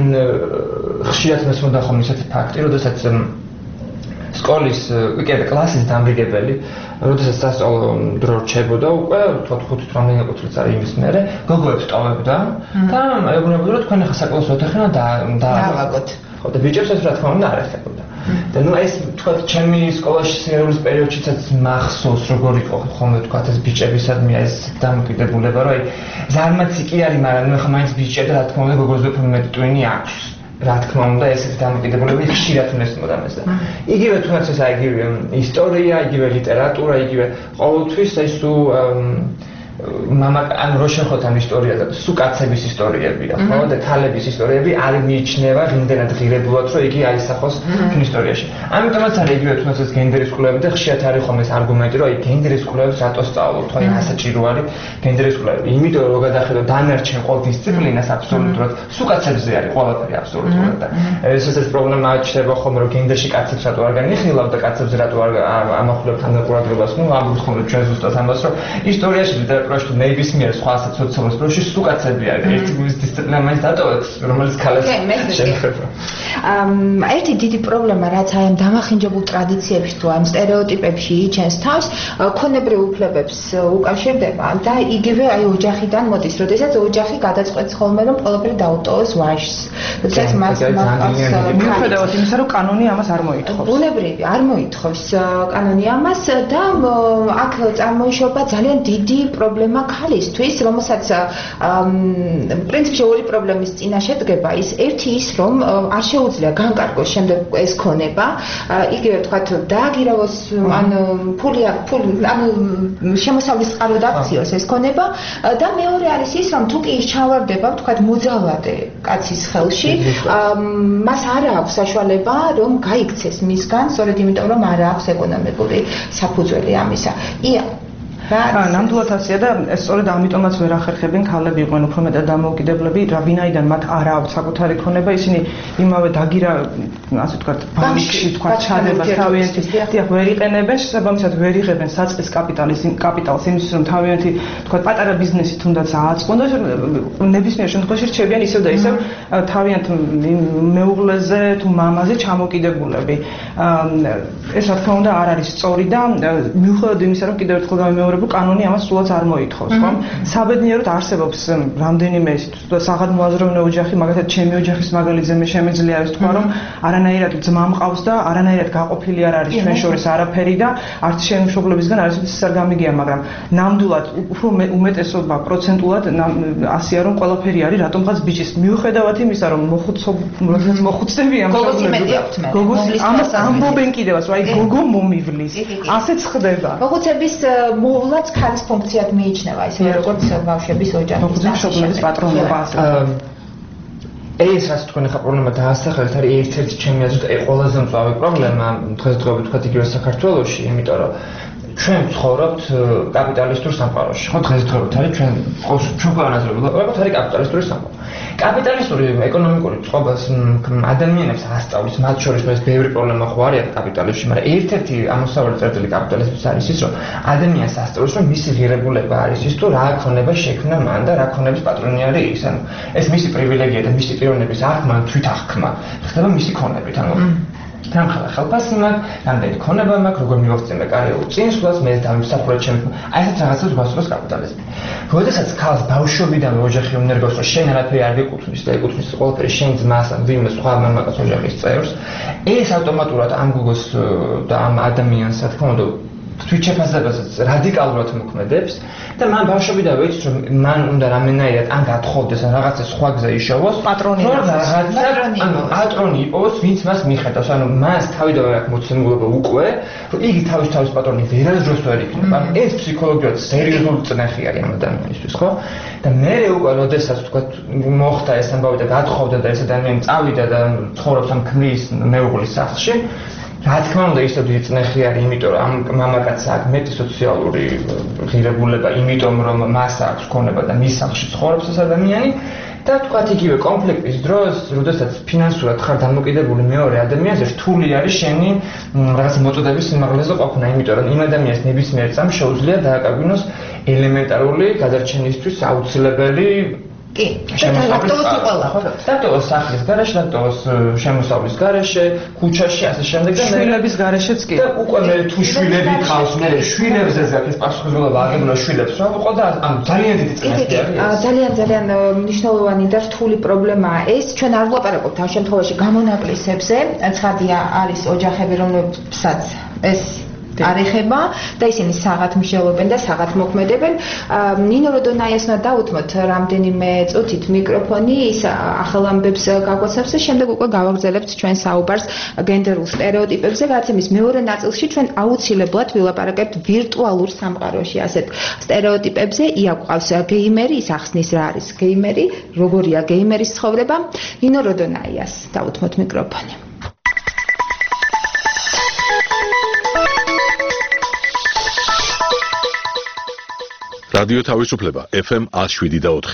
ხშირად მესმოდა ხოლმე ისეთი ფაქტი, როდესაც სკოლის კი კლასის დამრიგებელი როდესაც სასწავლო დრო რჩებოდა უკვე თქვათ ხუთი რამდენი წელიწად იმის მერე გოგოებს ტოვებდა და ეუბნებოდა რომ თქვენ ახლა საკლასო ოთახი და დაავაგოთ. ხო და ბიჭებს ეს რა თქმა უნდა არ ეხებოდა. და ნუ ეს თქვათ ჩემი სკოლაში სინერულის პერიოდშიც მახსოვს როგორ იყო ხოლმე თქვათ ეს ბიჭებისადმი ეს დამოკიდებულება რომ აი ზარმაცი კი არის მაგრამ ნუ ახლა მაინც ბიჭია და რა თქმა უნდა გოგოზე უფრო მეტი ტვინი აქვს. რა თქმა უნდა ესეთი დამოკიდებულება ხშირად მესმოდა მეს და იგივე თუნდაც ეს აი იგივე ისტორია, იგივე ლიტერატურა, იგივე ყოველთვის ეს თუ მამა ან რო შეხოთ ამ ისტორიაზე სულ კაცების ისტორიებია ხო და თალების ისტორიები არ მიიჩნევა იმდენად ღირებულად რომ იგი აისახოს იმ ისტორიაში ამიტომაც არის იგივე თუნდაც გენდერის კვლევები და ხშირად არის ხომ ეს არგუმენტი რომ აი გენდერის კვლევებს რატო სწავლობთ ხო აი ასაჭირო არის გენდერის კვლევები იმიტომ რომ გადახედოთ დანარჩენ ყოველ დისციპლინას აბსოლუტურად სულ კაცებზე არის ყველაფერი აბსოლუტურად და ეს ეს პრობლემა ჩნდება ხომ რომ გენდერში კაცებს რატო არ განიხილავთ და კაცებს რატო არ ამახვილებთ ამ ყურადღებას ნუ ამბობთ ხომ რომ ჩვენ ზუსტად ამას რომ ისტორიაში ლიტერატურაში ნებისმიერ სხვა სოციალურ პროცესში სულ კაცები არის ერთი გულის დისციპლინა მაინც დატოვეთ რომელიც ქალებს შეეხება ამ ერთი დიდი პრობლემა რაც აი ამ დამახინჯებულ ტრადიციებში თუ ამ სტერეოტიპებში იჩენს თავს ქონებრივ უფლებებს უკავშირდება და იგივე აი ოჯახიდან მოდის როდესაც ოჯახი გადაწყვეტს ხოლმე რომ ყველაფერი დაუტოვოს ვაჟს როდესაც მას მიუხედავად იმისა რომ კანონი ამას არ მოითხოვს ბუნებრივი არ მოითხოვს კანონი ამას და აქ წარმოიშობა ძალიან დიდი პრობლემა ქალისთვის რომელსაც პრინციპში ორი პრობლემის წინაშე დგება ის ერთი ის რომ არ შეუძლია განკარგოს შემდეგ ეს ქონება იგივე ვთქვათ დააგირავოს ან ფული ან შემოსავლის წყარო დაქციოს ეს ქონება და მეორე არის ის რომ თუ კი ის ჩავარდება ვთქვათ მოძალადე კაცის ხელში მას არ აქვს საშუალება რომ გაიქცეს მისგან სწორედ იმიტომ რომ არ აქვს ეკონომიკური საფუძველი ამისა ია ნამდვილად ასეა და სწორედ ამიტომაც ვერ ახერხებენ ქალები იყვნენ უფრო მეტად დამოუკიდებლები რა ვინაიდან მათ არ აქვს საკუთარი ქონება ისინი იმავე დაგირა ასე ვთქვათ ბანკში ვთქვათ ჩადება თავიანთი დიახ ვერ იყენებენ შესაბამისად ვერ იღებენ საწყის კაპიტალის კაპიტალს იმისთვის რომ თავიანთი ვთქვათ პატარა ბიზნესი თუნდაც ააწყონ და ნებისმიერ შემთხვევაში რჩებიან ისევ და ისევ თავიანთ მეუღლეზე თუ მამაზე ჩამოკიდებულები ეს რა თქმა უნდა არ არის სწორი და მიუხედავად იმისა რომ კიდევ ერთხელ გამეორებ კანონი ამას სულაც არ მოითხოვს, ხო? საბედნიეროდ არსებობს რამდენიმე საღად მოაზროვნე ოჯახი, მაგალითად ჩემი ოჯახის მაგალითზე მე შემეძლია ეს თქვა, რომ არანაირად ძმა მყავს და არანაირად გაყოფილი არ არის ჩვენ შორის არაფერი და არც ჩემი მშობლებისგან არის ის არ გამიგია, მაგრამ ნამდვილად უფრო უმეტესობა პროცენტულად ასეა რომ ყველაფერი არის რატომღაც ბიჭის მიუხედავად იმისა რომ მოხუცობ როდესაც მოხუცდები ამ შეგულებით გოგოს ამას ამბობენ კიდევაც, რომ აი გოგო მომივლის. ასეც ხდება. მოხუცების მოვლაც ქალის ფუნქციად მიიჩნევა ისე როგორც ბავშვების ოჯახის მშობლების პატრონობა ასე. ეს რაც თქვენ ახლა პრობლემა დაასახელეთ არის ერთ-ერთი ჩემი აზრით ყველაზე მწვავე პრობლემა დღესდღეობით თქვა იგივე საქართველოში, იმიტომ რომ ჩვენ ვცხოვრობთ კაპიტალისტურ სამყაროში. ხო დღესდღეობით არის ჩვენ ჩვენ ქვეყანაზე ვიყავით არის კაპიტალისტური სამყარო. კაპიტალისტური ეკონომიკური წყობას ადამიანებს ასწავლის, მათ შორის ეს ბევრი პრობლემა ხო არის კაპიტალიზმში, მაგრამ ერთ-ერთი ამოსავალი წერტილი კაპიტალიზმის არის ის, რომ ადამიანს ასწავლის, რომ მისი ღირებულება არის ის, თუ რა ქონება შექმნა მან და რა ქონების პატრონი არის ის. ანუ ეს მისი პრივილეგია და მისი პიროვნების აღქმა, თვითაღქმა ხდება მისი ქონებით. ანუ თანხა ხელფასი მაქვს, რამდენი ქონება მაქვს, როგორ მივახცენე კარიერულ წინსვლას, მე დავიმსახურე ჩემს აი ეს რაღაცას გვასწავლოს კაპიტალიზმი. როდესაც ქალს ბავშვობიდან ოჯახი უნერგოს, რომ შენ არაფერი არ გეკუთვნის და ეკუთვნის ყველაფერი შენ ძმას ან ვინმე სხვა მამაკაც ოჯახის წევრს, ეს ავტომატურად ამ გოგოს და ამ ადამიანს, რა თქმა უნდა, თვითშეფასებასაც რადიკალურად მოქმედებს და მან ბავშვობიდანვე იცის რომ მან უნდა რამენაირად ან გათხოვდეს ან რაღაცა სხვა გზა იშოვოს პატრონი პატრონი იყოს ვინც მას მიხედავს ანუ მას თავიდანვე აქვს მოცემულობა უკვე რომ იგი თავის თავის პატრონი ვერასდროს ვერ იქნება ეს ფსიქოლოგიურად სერიოზული წნეხი არის ამ ადამიანისთვის ხო და მე უკვე როდესაც თქვა მოხდა ეს ამბავი და გათხოვდა და ეს ადამიანი წავიდა და ცხოვრობს ამ ქმრის მეუღლის სახლში რა თქმა უნდა ისევ დიდი წნეხი არის იმიტომ რომ ამ მამაკაცს აქვს მეტი სოციალური ღირებულება იმიტომ რომ მას აქვს ქონება და მის სახლში ცხოვრობს ეს ადამიანი და თქვათ იგივე კონფლიქტის დროს როდესაც ფინანსურად ხარ დამოკიდებული მეორე ადამიანზე რთული არის შენი რაღაც მოწოდების სიმაღლეზე ყოფნა იმიტომ რომ იმ ადამიანს ნებისმიერ წამს შეუძლია დააკარგვინოს ელემენტარული გადარჩენისთვის აუცილებელი კი, დატოვოს უყოლა. დატოვოს სახლის გარეშე, დატოვოს შემოსავლის გარეშე, ქუჩაში, ასე შემდეგ და შვილების გარეშეც კი. და უკვე მე თუ შვილები ხავს, მე შვილებზე ზაქეს პასუხისმგებლობა აღებულა შვილებს, რა ვიყო და ანუ ძალიან დიდი წინასწარი არის. ძალიან ძალიან მნიშვნელოვანი და რთული პრობლემაა ეს. ჩვენ არ ვლაპარაკობთ ამ შემთხვევაში გამონაკლისებზე. ცხადია არის ოჯახები, რომლებსაც ეს არ ეხება და ისინი საღათ მსჯელობენ და საღათ მოქმედებენ. ნინო როდონაიასმა დაუთმოთ რამდენიმე წუთით მიკროფონი, ის ახალ ამბებს გაგვაცნობს და შემდეგ უკვე გავაგრძელებთ ჩვენ საუბარს გენდერულ სტერეოტიპებზე, რაც იმის მეორე ნაწილში ჩვენ აუცილებლად ვილაპარაკებთ ვირტუალურ სამყაროში ასეთ სტერეოტიპებზე. იაყვავს გეიმერი, ის ახსნის რა არის გეიმერი, როგორია გეიმერის ცხოვრება. ნინო როდონაიას დაუთმოთ მიკროფონი. რადიო თავისუფლება ეფ ემ one oh seven და four.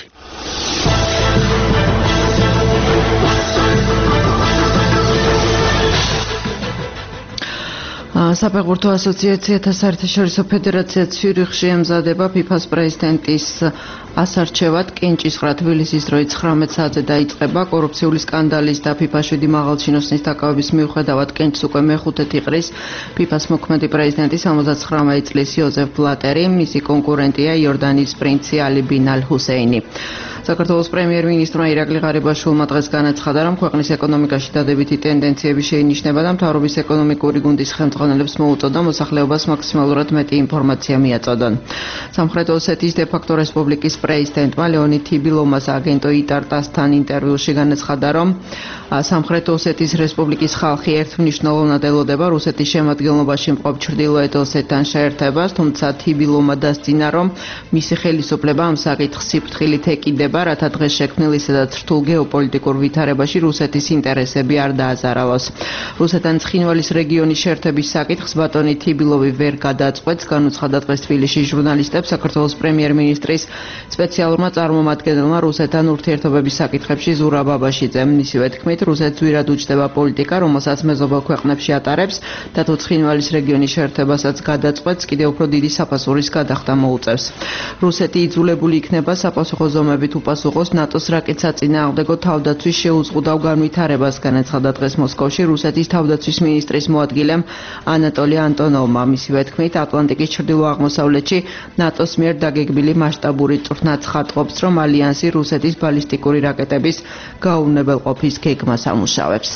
საფეხბურთო ასოციაციათა საერთაშორისო ფედერაცია ციურიხში ემზადება ფიფას პრეზიდენტის ასარჩევად. კენჭისყრა თბილისის დროით ცხრამეტ საათზე დაიწყება. კორუფციული სკანდალის და ფიფა შვიდი მაღალჩინოსნის დაკავების მიუხედავად კენჭს უკვე მეხუთე ტიყრის ფიფას მოქმედი პრეზიდენტი სამოცდათხრამეტ წლის იოზეფ ბლატერი, მისი კონკურენტია იორდანიის პრინცი ალი ბინ ალ ჰუსეინი. საქართველოს პრემიერ-მინისტრმა ირაკლი ღარიბაშვილმა დღეს განაცხადა, რომ ქვეყნის ეკონომიკაში დადებითი ტენდენციები შეინიშნება და მთავრობის ეკონომიკური გუნდის ხელმძღვანელებს მოუწოდა მოსახლეობას მაქსიმალურად მეტი ინფორმაცია მიაწოდონ. სამხრეთ ოსეთის დე-ფაქტო რესპუბლიკის პრეზიდენტმა ლეონიდ თიბილომას აგენტო იტარტასთან ინტერვიუში განაცხადა, რომ სამხრეთ ოსეთის რესპუბლიკის ხალხი ერთმნიშვნელოვნად ელოდება რუსეთის შემადგენლობაში მყოფ ჩრდილოეთ ოსეთთან შეერთებას, თუმცა თიბილომა დასძინა, რომ მისი ხელისუფლება ამ საკითხს სიფრთხილით ეკიდება, რათა დღეს შექმნილი სადაც რთულ გეოპოლიტიკურ ვითარებაში რუსეთის ინტერესები არ დააზარალოს. რუსეთთან ცხინვალის რეგიონის შეერთების საკითხს ბატონი თიბილოვი ვერ გადაწყვეტს, განუცხადა დღეს თბილისში ჟურნალისტებს საქართველოს პრემიერ-მინისტრის სპეციალურმა წარმომადგენელმა რუსეთთან ურთიერთობების საკითხებში ზურაბ ბაბაშიძემ. მისივე თქმით, რუსეთს ძვირად უჯდება პოლიტიკა, რომელსაც მეზობელ ქვეყნებში ატარებს და თუ ცხინვალის რეგიონის შეერთებასაც გადაწყვეტს, კიდევ უფრო დიდი საფასურის გადახდა მოუწევს. რუსეთი იძულებული იქნება საპასუხო ზომებით უპასუხოს ნატოს რაკეტსაწინააღმდეგო თავდაცვის შეუზღუდავ განვითარებას, განაცხადა დღეს მოსკოვში რუსეთის თავდაცვის მინისტრის მოადგილემ ანატოლი ანტონოვმა. მისივე თქმით, ატლანტიკის ჩრდილო-აღმოსავლეთში ნატოს მიერ დაგეგმილი მასშტაბური წვრთნა ცხადყოფს, რომ ალიანსი რუსეთის ბალისტიკური რაკეტების გაუვნებელყოფის გეგმას ამუშავებს.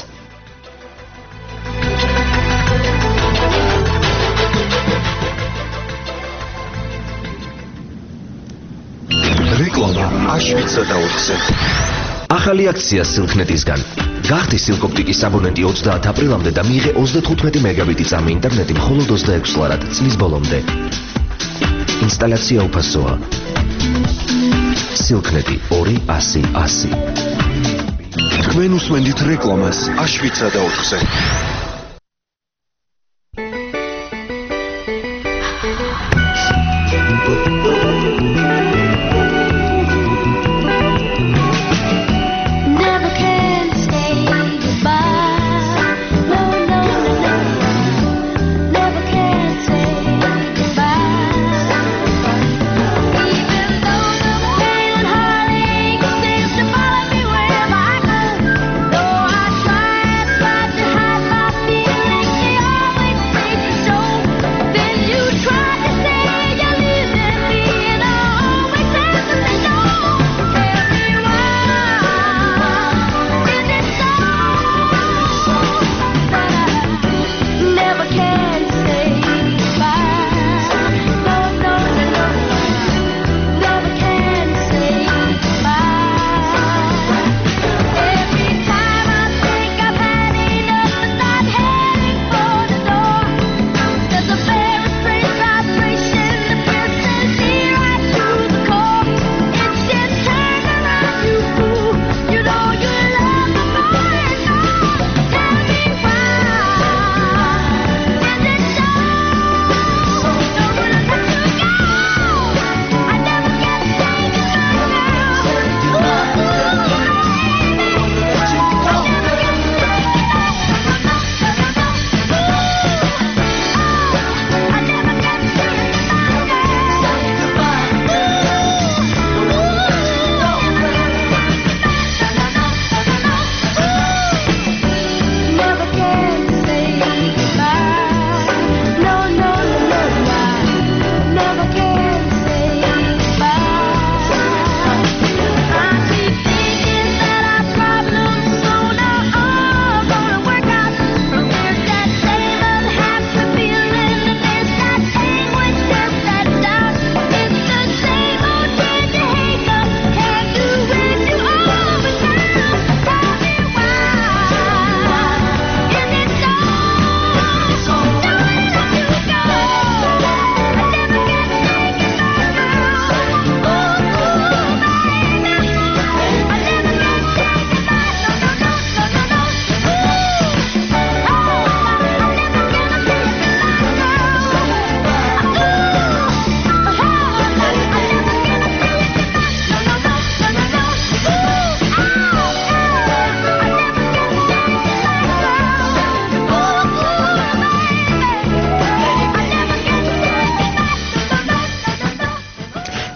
რეკლამა აშვიცა და ოთხზე. ახალი აქცია სილქნეტისგან. გახდი სილკოპტიკის აბონენტი ოცდაათი აპრილამდე და მიიღე ოცდათხუთმეტი მეგაბიტი წამი ინტერნეტი მხოლოდ ოცდაექვსი ლარად წლის ბოლომდე. ინსტალაცია უფასოა. სილქნეტი ორი ასი ასი. თქვენ უსმენთ რეკლამას აშვიცა და ოთხზე.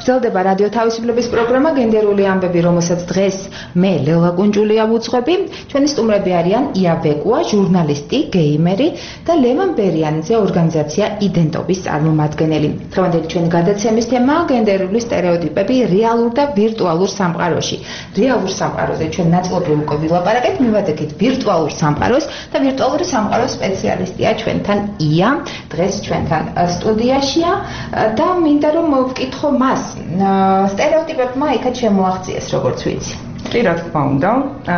გრძელდება რადიო თავისუფლების პროგრამა გენდერული ამბები, რომელსაც დღეს მე ლელა კუნჯულია ვუძღვები. ჩვენი სტუმრები არიან ია ბეკუა, ჟურნალისტი, გეიმერი და ლევან ბერიანიძე, ორგანიზაცია იდენტობის წარმომადგენელი. დღევანდელი ჩვენი გადაცემის თემაა გენდერული სტერეოტიპები რეალურ და ვირტუალურ სამყაროში. რეალურ სამყაროზე ჩვენ ნაწილობრივ უკვე ვილაპარაკეთ, მივადგეთ ვირტუალურ სამყაროს და ვირტუალური სამყაროს სპეციალისტია ჩვენთან ია. დღეს ჩვენთან სტუდიაშია და მინდა რომ ვკითხო მას სტერეოტიპებმა იქაც შემოაღწიეს, როგორც ვიცი. კი, რა თქმა უნდა.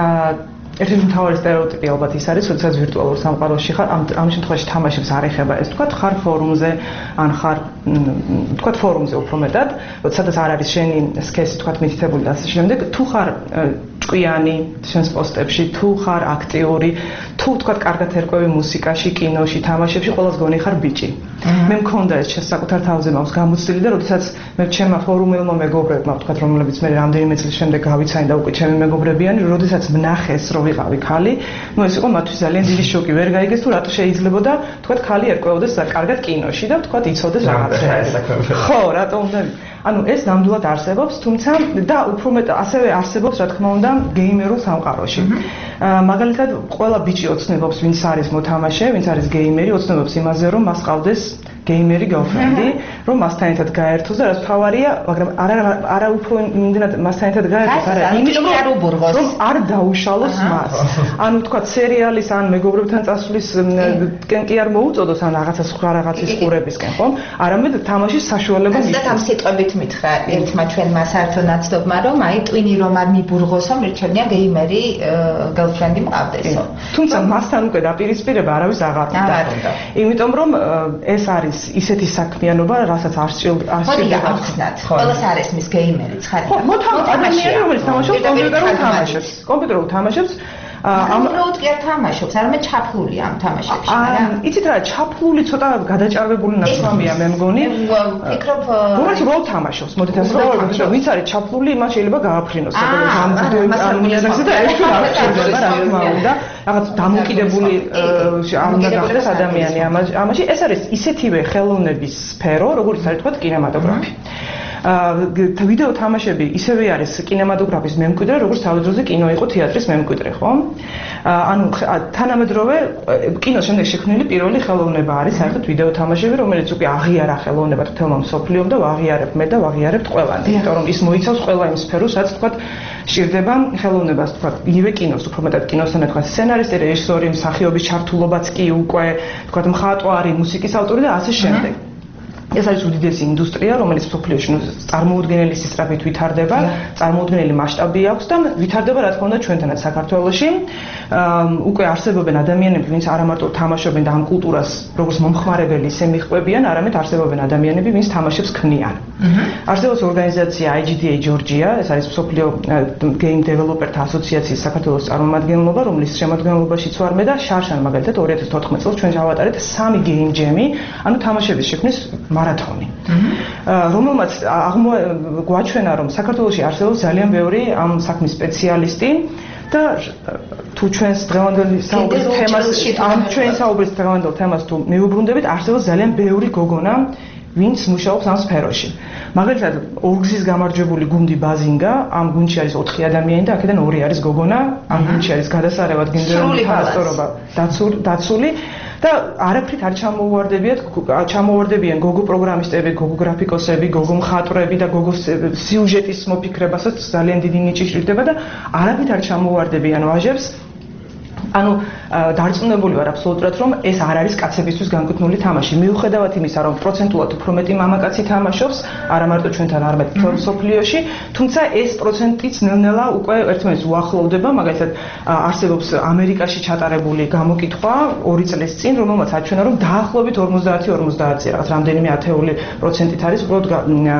ერთ-ერთი მთავარი სტერეოტიპი ალბათ ის არის, როდესაც ვირტუალურ სამყაროში ხარ, ამ ამ შემთხვევაში თამაშებს არ ეხება ეს, თქვა ხარ ფორუმზე, ან ხარ თქვა ფორუმზე უფრო მეტად, როდესაც არ არის შენი სქესი, თქვა მითითებული და ასე შემდეგ, თუ ხარ ჭკვიანი შენს პოსტებში, თუ ხარ აქტიური, თუ თქვა კარგად ერკვევი მუსიკაში, კინოში, თამაშებში, ყველას გონი ხარ ბიჭი. მე მქონდა ეს საკუთარ თავზე მაქვს გამოცდილი და როდესაც მე ჩემმა ფორუმელმა მეგობრებმა თქვა, რომლებიც მე რამდენიმე წლის შემდეგ გავიცანი და უკვე ჩემი მეგობრებიანი, როდესაც ვნახეს რომ ვიყავი ქალი, ну ეს იყო მათთვის ძალიან დიდი შოკი, ვერ გაიგეს თუ რატო შეიძლებოდა თქვა ქალი ერკვეოდეს კარგად კინოში და თქვა იცოდეს რაღაცა. ხო, რატო უნდა ანუ ეს ნამდვილად არსებობს, თუმცა და უფრო მეტ ასევე არსებობს, რა თქმა უნდა, გეიმერულ სამყაროში. მაგალითად, ყველა ბიჭი ოცნებობს, ვინც არის მოთამაშე, ვინც არის გეიმერი, ოცნებობს იმაზე, რომ მას ყავდეს გეიმერი გერლფრენდი, რომ მასთან ერთად გაერთოს და რაც თავარია, მაგრამ არა არა უფრო იმდენად მასთან ერთად გაერთოს, არა, იმიტომ რომ არ დაუშალოს მას. ანუ თქვა სერიალის ან მეგობრებთან წასვლისკენ კი არ მოუწოდოს ან რაღაცა სხვა რაღაცის ყურებისკენ, ხომ? არამედ თამაშის საშუალება მისცეს. და ამ სიტყვებით მითხრა ერთმა ჩვენმა საერთო ნაცნობმა, რომ აი ტვინი რომ არ მიბურღოსო, მირჩენია გეიმერი გერლფრენდი მყავდესო. თუმცა მასთან უკვე დაპირისპირება არავის აღარ უნდა. იმიტომ რომ ეს არის ისეთი საქმიანობა, რასაც არ სჭირდება ახსნათ. ყველას არ ესმის გეიმერი ცხარი. ხო, მოთამაშე, რომელიც თამაშობს კომპიუტერულ თამაშებს. კომპიუტერულ თამაშებს ამ უბრალოდ კი არ თამაშობს, არამედ ჩაფლულია ამ თამაშებში, არა? იცით რა, ჩაფლული ცოტა გადაჭარბებული ნაცნობია მე მგონი. ვფიქრობ, რომელიც როლ თამაშობს, მოდით ეს როლ, ვინც არის ჩაფლული, იმას შეიძლება გააფრინოს, სადღაც ამ ამუნიაზეზე და ეს რა შეიძლება რა თქმა უნდა, რაღაც დამოკიდებული არ უნდა გახდეს ადამიანი ამაში. ეს არის ისეთივე ხელოვნების სფერო, როგორც არის თქვა კინემატოგრაფი. ვიდეო თამაშები ისევე არის კინემატოგრაფის მემკვიდრე, როგორც თავის დროზე კინო იყო თეატრის მემკვიდრე, ხო? ანუ თანამედროვე კინოს შემდეგ შექმნილი პირველი ხელოვნება არის საერთოდ ვიდეო თამაშები, რომელიც უკვე აღიარა ხელოვნებად თელმა მსოფლიომ და ვაღიარებ მე და ვაღიარებთ ყველანი, იმიტომ რომ ის მოიცავს ყველა იმ სფეროს, რაც თქვა სჭირდება ხელოვნებას, თქვა იგივე კინოს, უფრო მეტად კინოსთან თქვა სცენარისტი, რეჟისორი, მსახიობის ჩართულობაც კი უკვე თქვა მხატვარი, მუსიკის ავტორი და ასე შემდეგ. ეს არის უდიდესი ინდუსტრია, რომელიც მსოფლიოში წარმოუდგენელი სისწრაფით ვითარდება, წარმოუდგენელი მასშტაბი აქვს და ვითარდება რა თქმა უნდა ჩვენთანაც საქართველოში. უკვე არსებობენ ადამიანები, ვინც არა მარტო თამაშობენ და ამ კულტურას როგორც მომხმარებელი ისე მიჰყვებიან, არამედ არსებობენ ადამიანები, ვინც თამაშებს ქმნიან. არსებობს ორგანიზაცია I G D A Georgia, ეს არის მსოფლიო Game Developer-თა ასოციაციის საქართველოს წარმომადგენლობა, რომლის შემადგენლობაშიც ვარ მე და შარშან მაგალითად ორი ათას თოთხმეტ წელს ჩვენ ჩავატარეთ სამი Game Jam-ი, ანუ თამაშების შექმნის მარათონი. რომელმაც გვაჩვენა, რომ საქართველოში არსებობს ძალიან ბევრი ამ საქმის სპეციალისტი და თუ ჩვენს დღევანდელი საუბრის თემას, ამ ჩვენ საუბრის დღევანდელ თემას თუ მივუბრუნდებით, არსებობს ძალიან ბევრი გოგონა, ვინც მუშაობს ამ სფეროში. მაგალითად, ორგზის გამარჯვებული გუნდი ბაზინგა, ამ გუნდში არის ოთხი ადამიანი და აქედან ორი არის გოგონა, ამ გუნდში არის გადასარევად გენდერული თანასწორობა დაცული. და არაფრით არ ჩამოუვარდებიათ, ჩამოუვარდებიან გოგო პროგრამისტები, გოგო გრაფიკოსები, გოგო მხატვრები და გოგო სიუჟეტის მოფიქრებასაც ძალიან დიდი ნიჭი სჭირდება და არაფრით არ ჩამოუვარდებიან ვაჟებს. ანუ დარწმუნებული ვარ აბსოლუტურად, რომ ეს არ არის კაცებისთვის განკუთვნილი თამაში. მიუხედავად იმისა, რომ პროცენტულად უფრო მეტი მამაკაცი თამაშობს, არა მარტო ჩვენთან, არამედ მთელ მსოფლიოში, თუმცა ეს პროცენტიც ნელ-ნელა უკვე ერთმანეთს უახლოვდება. მაგალითად, არსებობს ამერიკაში ჩატარებული გამოკითხვა ორი წლის წინ, რომელმაც აჩვენა, რომ დაახლოებით ორმოცდაათი ორმოცდაათი რაღაც რამდენიმე ათეული პროცენტით არის, უბრალოდ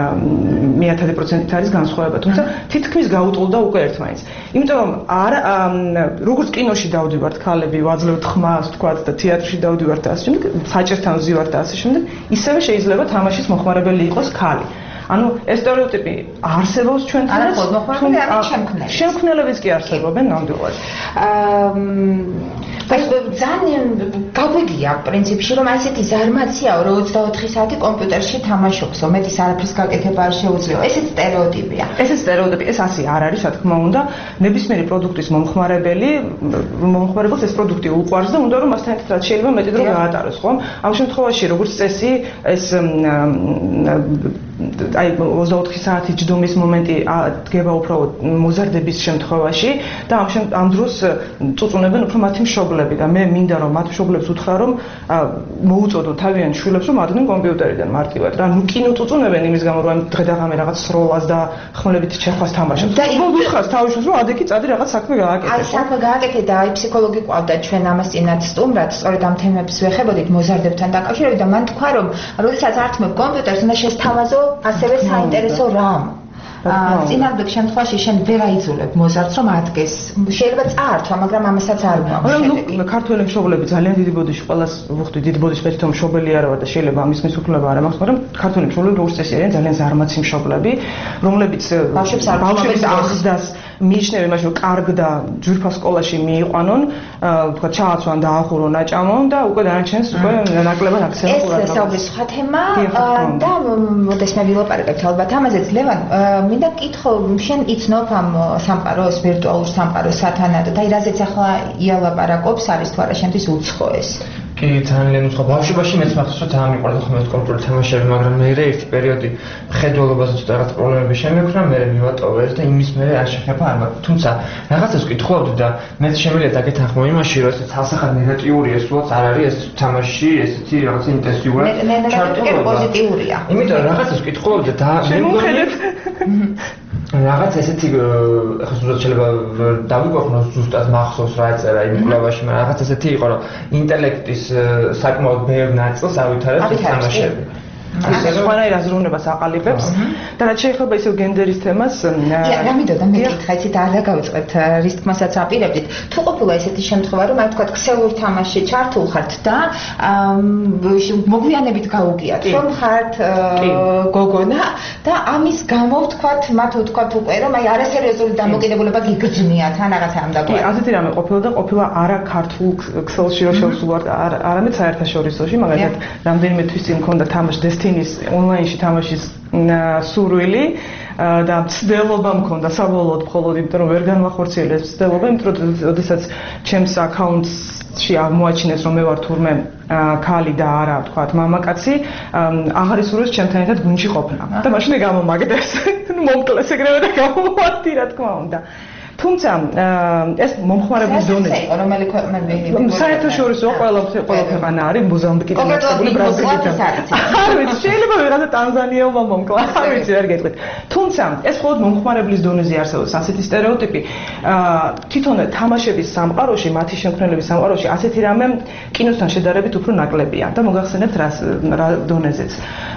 მეათედი პროცენტით არის განსხვავება, თუმცა თითქმის გაუტოლდა უკვე ერთმანეთს. იმიტომ რომ არა როგორც კინოში დავდივართ ქალები, ვაძლევთ ხმას, თქვათ და თეატრში დავდივართ და ასე შემდეგ, საჭერთან ვზივართ და ასე შემდეგ, ისევე შეიძლება თამაშის მოხმარებელი იყოს ქალი. ანუ ეს სტერეოტიპი არსებობს ჩვენთანაც, თუმცა შემქმნელები. შემქმნელებიც კი არსებობენ ნამდვილად. ძალიან გაგვიგია პრინციპში რომ აი ესეთი ზარმაციაო რომ ოცდაოთხი საათი კომპიუტერში თამაშობსო მეტის არაფრის გაკეთება არ შეუძლია ესეც სტერეოტიპია ესეც სტერეოტიპი ეს ასე არ არის რა თქმა უნდა ნებისმიერი პროდუქტის მომხმარებელი მომხმარებელს ეს პროდუქტი უყვარს და უნდა რომ მასთან ერთად რაც შეიძლება მეტი დრო გაატაროს ხო ამ შემთხვევაში როგორც წესი ეს აი ოცდაოთხი საათი ჯდომის მომენტი დგება უფრო მოზარდების შემთხვევაში და ამ ამ დროს წუწუნებენ უფრო მათი მშობლები და მე მინდა რომ მათ მშობლებს უთხრა რომ მოუწოდო თავიანთ შვილებს რომ ადდნენ კომპიუტერიდან მარტივად რა ნუ კინო წუწუნებენ იმის გამო რომ დღე და ღამე რაღაც სროლას და ხმლებით ჩერხვას თამაშობს და უთხრას თავის შვილს რომ ადექი წადი რაღაც საქმე გააკეთე აი საქმე გააკეთე და აი ფსიქოლოგი ყავდა ჩვენ ამას წინათ სტუმრად სწორედ ამ თემებს ვეხებოდით მოზარდებთან დაკავშირებით და მან თქვა რომ როდესაც ართმევ კომპიუტერს უნდა შესთავაზო ასევე საინტერესო რამ წინააღმდეგ შემთხვევაში შენ ვერ აიძულებ მოზარდს რომ ადგეს შეიძლება წაართვა მაგრამ ამასაც არ გვაქვს ნუ ქართველი მშობლები ძალიან დიდი ბოდიში ყველას ვუხდი დიდი ბოდიში მე თვითონ მშობელი არა ვარ და შეიძლება ამის მისულება არ მაქვს მაგრამ ქართველი მშობლები როგორც წესი არიან ძალიან ზარმაცი მშობლები რომლებიც ბავშვებს აღზრდას მიიჩნევენ იმაში რომ კარგ და ჯვირფას სკოლაში მიიყვანონ თქვა ჩააცვან და ახურონ აჭამონ და უკვე დანარჩენს უკვე ნაკლებად აქცენტ ყურადღებას ეს საუბრის სხვა თემა და მოდეს მე ვილაპარაკებთ ალბათ ამაზეც ლევან მინდა გითხო შენ იცნობ ამ სამყაროს ვირტუალურ სამყაროს სათანადოდ აი რაზეც ახლა იალაპარაკობს არის თუ არა შენთვის უცხო ეს კი ძალიან უცხო ბავშვობაში მეც მახსოვს რომ თან მიყვარდა ხოლმე კომპიუტერული თამაშები მაგრამ მე ერთი პერიოდი მხედველობაზე ცოტა რაღაც პრობლემები შემექრა მე მივატოვე და იმის მე არ შეხება არ მაქვს თუმცა რაღაცას ვკითხავდი და მეც შემიძლია დაგეთანხმო იმაში რომ ეს თალსახად ნეგატიური ესულაც არ არის ეს თამაში ესეთი რაღაც ინტენსიურად ჩართულობა პოზიტიურია იმიტომ რაღაცას ვკითხავდი და მე მგონი რაღაც ესეთი ახლა ზუსტად შეიძლება დავიგვახნო ზუსტად მახსოვს რა ეწერა იმ კვლევაში მაგრამ რაღაც ესეთი იყო რომ ინტელექტის საკმაოდ ბევრ ნაწილს ავითარებს თამაშები ისე სხვანაირ აზროვნებას აყალიბებს და რაც შეიძლება ისევ გენდერის თემას რა მიდოდა მე კითხა იცით არ დაგავიწყებთ რის თქმასაც აპირებდით თუ ყოფილა ესეთი შემთხვევა რომ აი თქვა ქსელურ თამაშში ჩართულ ხართ და მოგვიანებით გაუგიათ რომ ხართ გოგონა და ამის გამო ვთქვათ მათ ვთქვათ უკვე რომ აი არასერიოზული დამოკიდებულება გიგრძნიათ ან რაღაცა ამ დაგვარი კი ასეთი რამე ყოფილა და ყოფილა არა ქართულ ქსელში რომ შევსულვართ არამედ საერთაშორისოში მაგალითად რამდენიმე თვის წინ მქონდა თამაში დესტინის ონლაინში თამაშის სურვილი და მცდელობა მქონდა საბოლოოდ მხოლოდ იმიტომ რომ ვერ განვახორციელეს მცდელობა იმიტომ რომ ოდესაც ჩემს აკაუნტში აღმოაჩინეს რომ მე ვარ თურმე ქალი და არა ვთქვათ მამაკაცი აღარ ისურვეს ჩემთან ერთად გუნდში ყოფნა და მაშინ გამომაგდეს მომკლეს ეგრევე და გამოვარდი რა თქმა უნდა თუმცა ეს მომხმარებლის დონეზე რომელი ქვეყნები საერთაშორისო ყველა ყველა ქვეყანა არის მოზამბიკიდან მოწყობილი ბრაზილიდან არ ვიცი შეიძლება ვიღაცა ტანზანიელმა მომკლა არ ვიცი არ გეტყვით თუმცა ეს მხოლოდ მომხმარებლის დონეზე არსებობს ასეთი სტერეოტიპი თვითონ თამაშების სამყაროში მათი შემქმნელების სამყაროში ასეთი რამე კინოსთან შედარებით უფრო ნაკლებია და მოგახსენებთ რა დონეზეც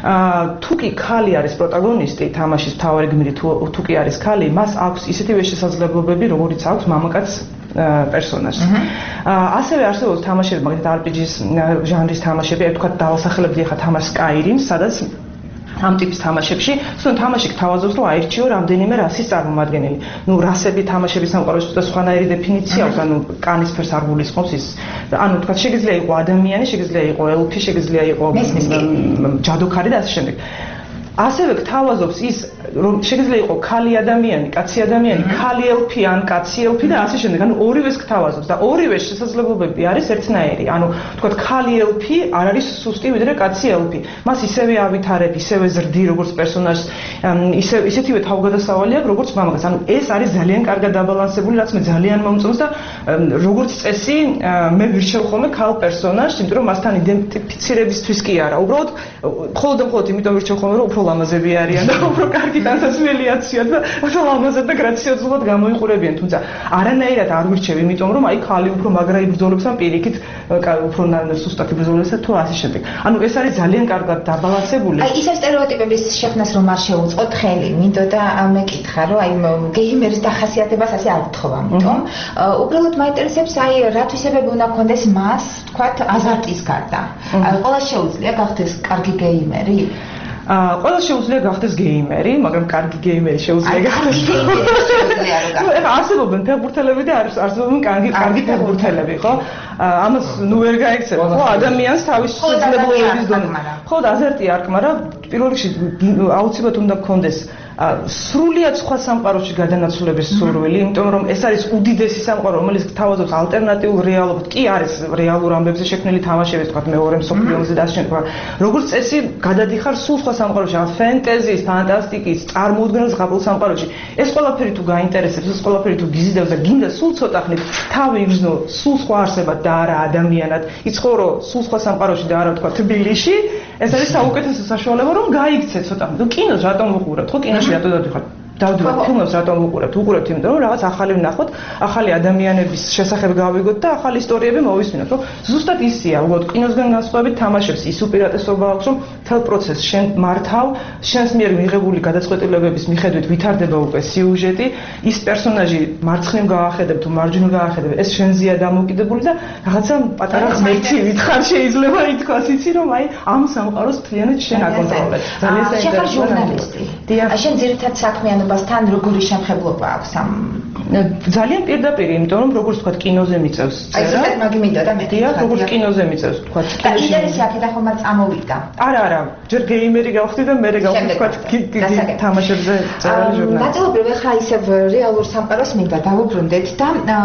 თუ კი ქალი არის პროტაგონისტი თამაშის მთავარი გმირი თუ კი არის ქალი მას აქვს ისეთივე შესაძლებლობები როგორც აქვს მამაკაც პერსონაჟს. ასევე არსებობს თამაშები, მაგალითად არ პი ჯის ჟანრის თამაშები, აი თქვა დავასახელებდი ახლა თამაშ Skyrim-ს, სადაც ამ ტიპის თამაშებში, თვითონ თამაში გთავაზობს, რომ აირჩიო რამდენიმე რასის წარმომადგენელი. ნუ რასები თამაშების სამყაროში და სხვანაირი დეფინიცია აქვს, ანუ კანის ფერს არ გულისხმობს ის. ანუ თქვა შეგიძლია იყო ადამიანი, შეგიძლია იყო ელფი, შეგიძლია იყო ჯადოქარი და ასე შემდეგ. ასევე გთავაზობს ის რომ შეგიძლია იყო ქალი ადამიანი, კაცი ადამიანი, ქალი ელფი ან კაცი ელფი და ასე შემდეგ. ანუ ორივეს გთავაზობს და ორივე შესაძლებლობები არის ერთნაირი. ანუ თქვა ქალი ელფი არ არის სუსტი ვიდრე კაცი ელფი. მას ისევე ავითარებ, ისევე ზრდი როგორც პერსონაჟს, ისე ისეთივე თავგადასავალი აქვს როგორც მამაკაც. ანუ ეს არის ძალიან კარგად დაბალანსებული, რაც მე ძალიან მომწონს და როგორც წესი მე ვირჩევ ხოლმე ქალ პერსონაჟს, იმიტომ რომ მასთან იდენტიფიცირებისთვის კი არა. უბრალოდ მხოლოდ და მხოლოდ იმიტომ ვირჩევ ხოლმე რომ უფრო ლამაზები არიან და უფრო კარგი დასასმელიაციად და უფრო ლამაზად და გრაციოზულად გამოიყურებიან, თუმცა არანაირად არ ვირჩევ, იმიტომ რომ აი ქალი უფრო მაგრა იბრძოლებს ან პირიქით უფრო სუსტად იბრძოლებს და თუ ასე შემდეგ. ანუ ეს არის ძალიან კარგად დაბალანსებული. აი ისე სტერეოტიპების შექმნას რომ არ შეუწყოთ ხელი, მინდოდა მეკითხა, რომ აი გეიმერის დახასიათებას ასე არ ვთხოვ, ამიტომ უბრალოდ მაინტერესებს აი რა თვისებები უნდა გქონდეს მას, თქვათ, აზარტის გარდა. ყველა შეუძლია გახდეს კარგი გეიმერი? აა ყველა შეუძლია გახდეს გეიმერი, მაგრამ კარგი გეიმერი შეუძლია გახდეს. ეხლა არსებობენ ფეხბურთელები და არსებობენ კარგი კარგი ფეხბურთელები, ხო? ამას ნუ ვერ გაიქცევ, ხო, ადამიანს თავის შესაძლებლობების დონე. ხო, აზერტი არ კმარა, პირველ რიგში აუცილებლად უნდა გქონდეს სრულიად სხვა სამყაროში გადანაცვლების სურვილი, იმიტომ რომ ეს არის უდიდესი სამყარო, რომელიც თავაზობს ალტერნატიულ რეალობას. კი არის რეალურ ამბებზე შექმნილი თამაშები, თქვა მეორე მსოფლიო ომზე და ასე შემდეგ. როგორც წესი, გადადიხარ სულ სხვა სამყაროში, ფენტეზის, ფანტასტიკის, წარმოუდგენელ ზღაპრულ სამყაროში. ეს ყველაფერი თუ გაინტერესებს, ეს ყველაფერი თუ გიზიდავს და გინდა სულ ცოტა ხნით თავი იგრძნო სულ სხვა არსებად და არა ადამიანად, იცხოვრო სულ სხვა სამყაროში და არა თქვა თბილისში, ეს არის საუკეთესო საშუალება, რომ გაიქცე ცოტა ხნით. კინოს რატომ ვუყურებთ? ხო, კინოში რატო დავდიხართ? დავდივართ ფილმებს რატომ ვუყურებთ? ვუყურებთ იმიტომ, რომ რაღაც ახალი ვნახოთ, ახალი ადამიანების შესახებ გავიგოთ და ახალი ისტორიები მოვისმინოთ, რომ ზუსტად ისია, უბრალოდ კინოსგან განსხვავებით თამაშებს ის უპირატესობა აქვს, რომ მთელ პროცესს შენ მართავ, შენს მიერ მიღებული გადაწყვეტილებების მიხედვით ვითარდება უკვე სიუჟეტი, ის პერსონაჟი მარცხნივ გაახედებ თუ მარჯვნივ გაახედებ, ეს შენზეა დამოკიდებული და რაღაცა პატარა ღმერთი ვითხრ შეიძლება ითქვას, იცი რომ აი ამ სამყაროს მთლიანად შენ აკონტროლებ. ძალიან საინტერესოა. შენ ძირითადად საქმიანობასთან როგორი შემხებლობა აქვს ამ ძალიან პირდაპირ, იმიტომ რომ როგორც თქვა კინოზე მიწევს წერა. აი ზუსტად მაგი მინდოდა და მე. დიახ, როგორც კინოზე მიწევს თქვა. და ინტერესი აქედან ხომ არ წამოვიდა. არა, არა, ჯერ გეიმერი გავხდი და მე გავხდი თქვა თამაშებზე წერალი ჟურნალი. ნაწილობრივ ახლა ისევ რეალურ სამყაროს მინდა დავუბრუნდეთ და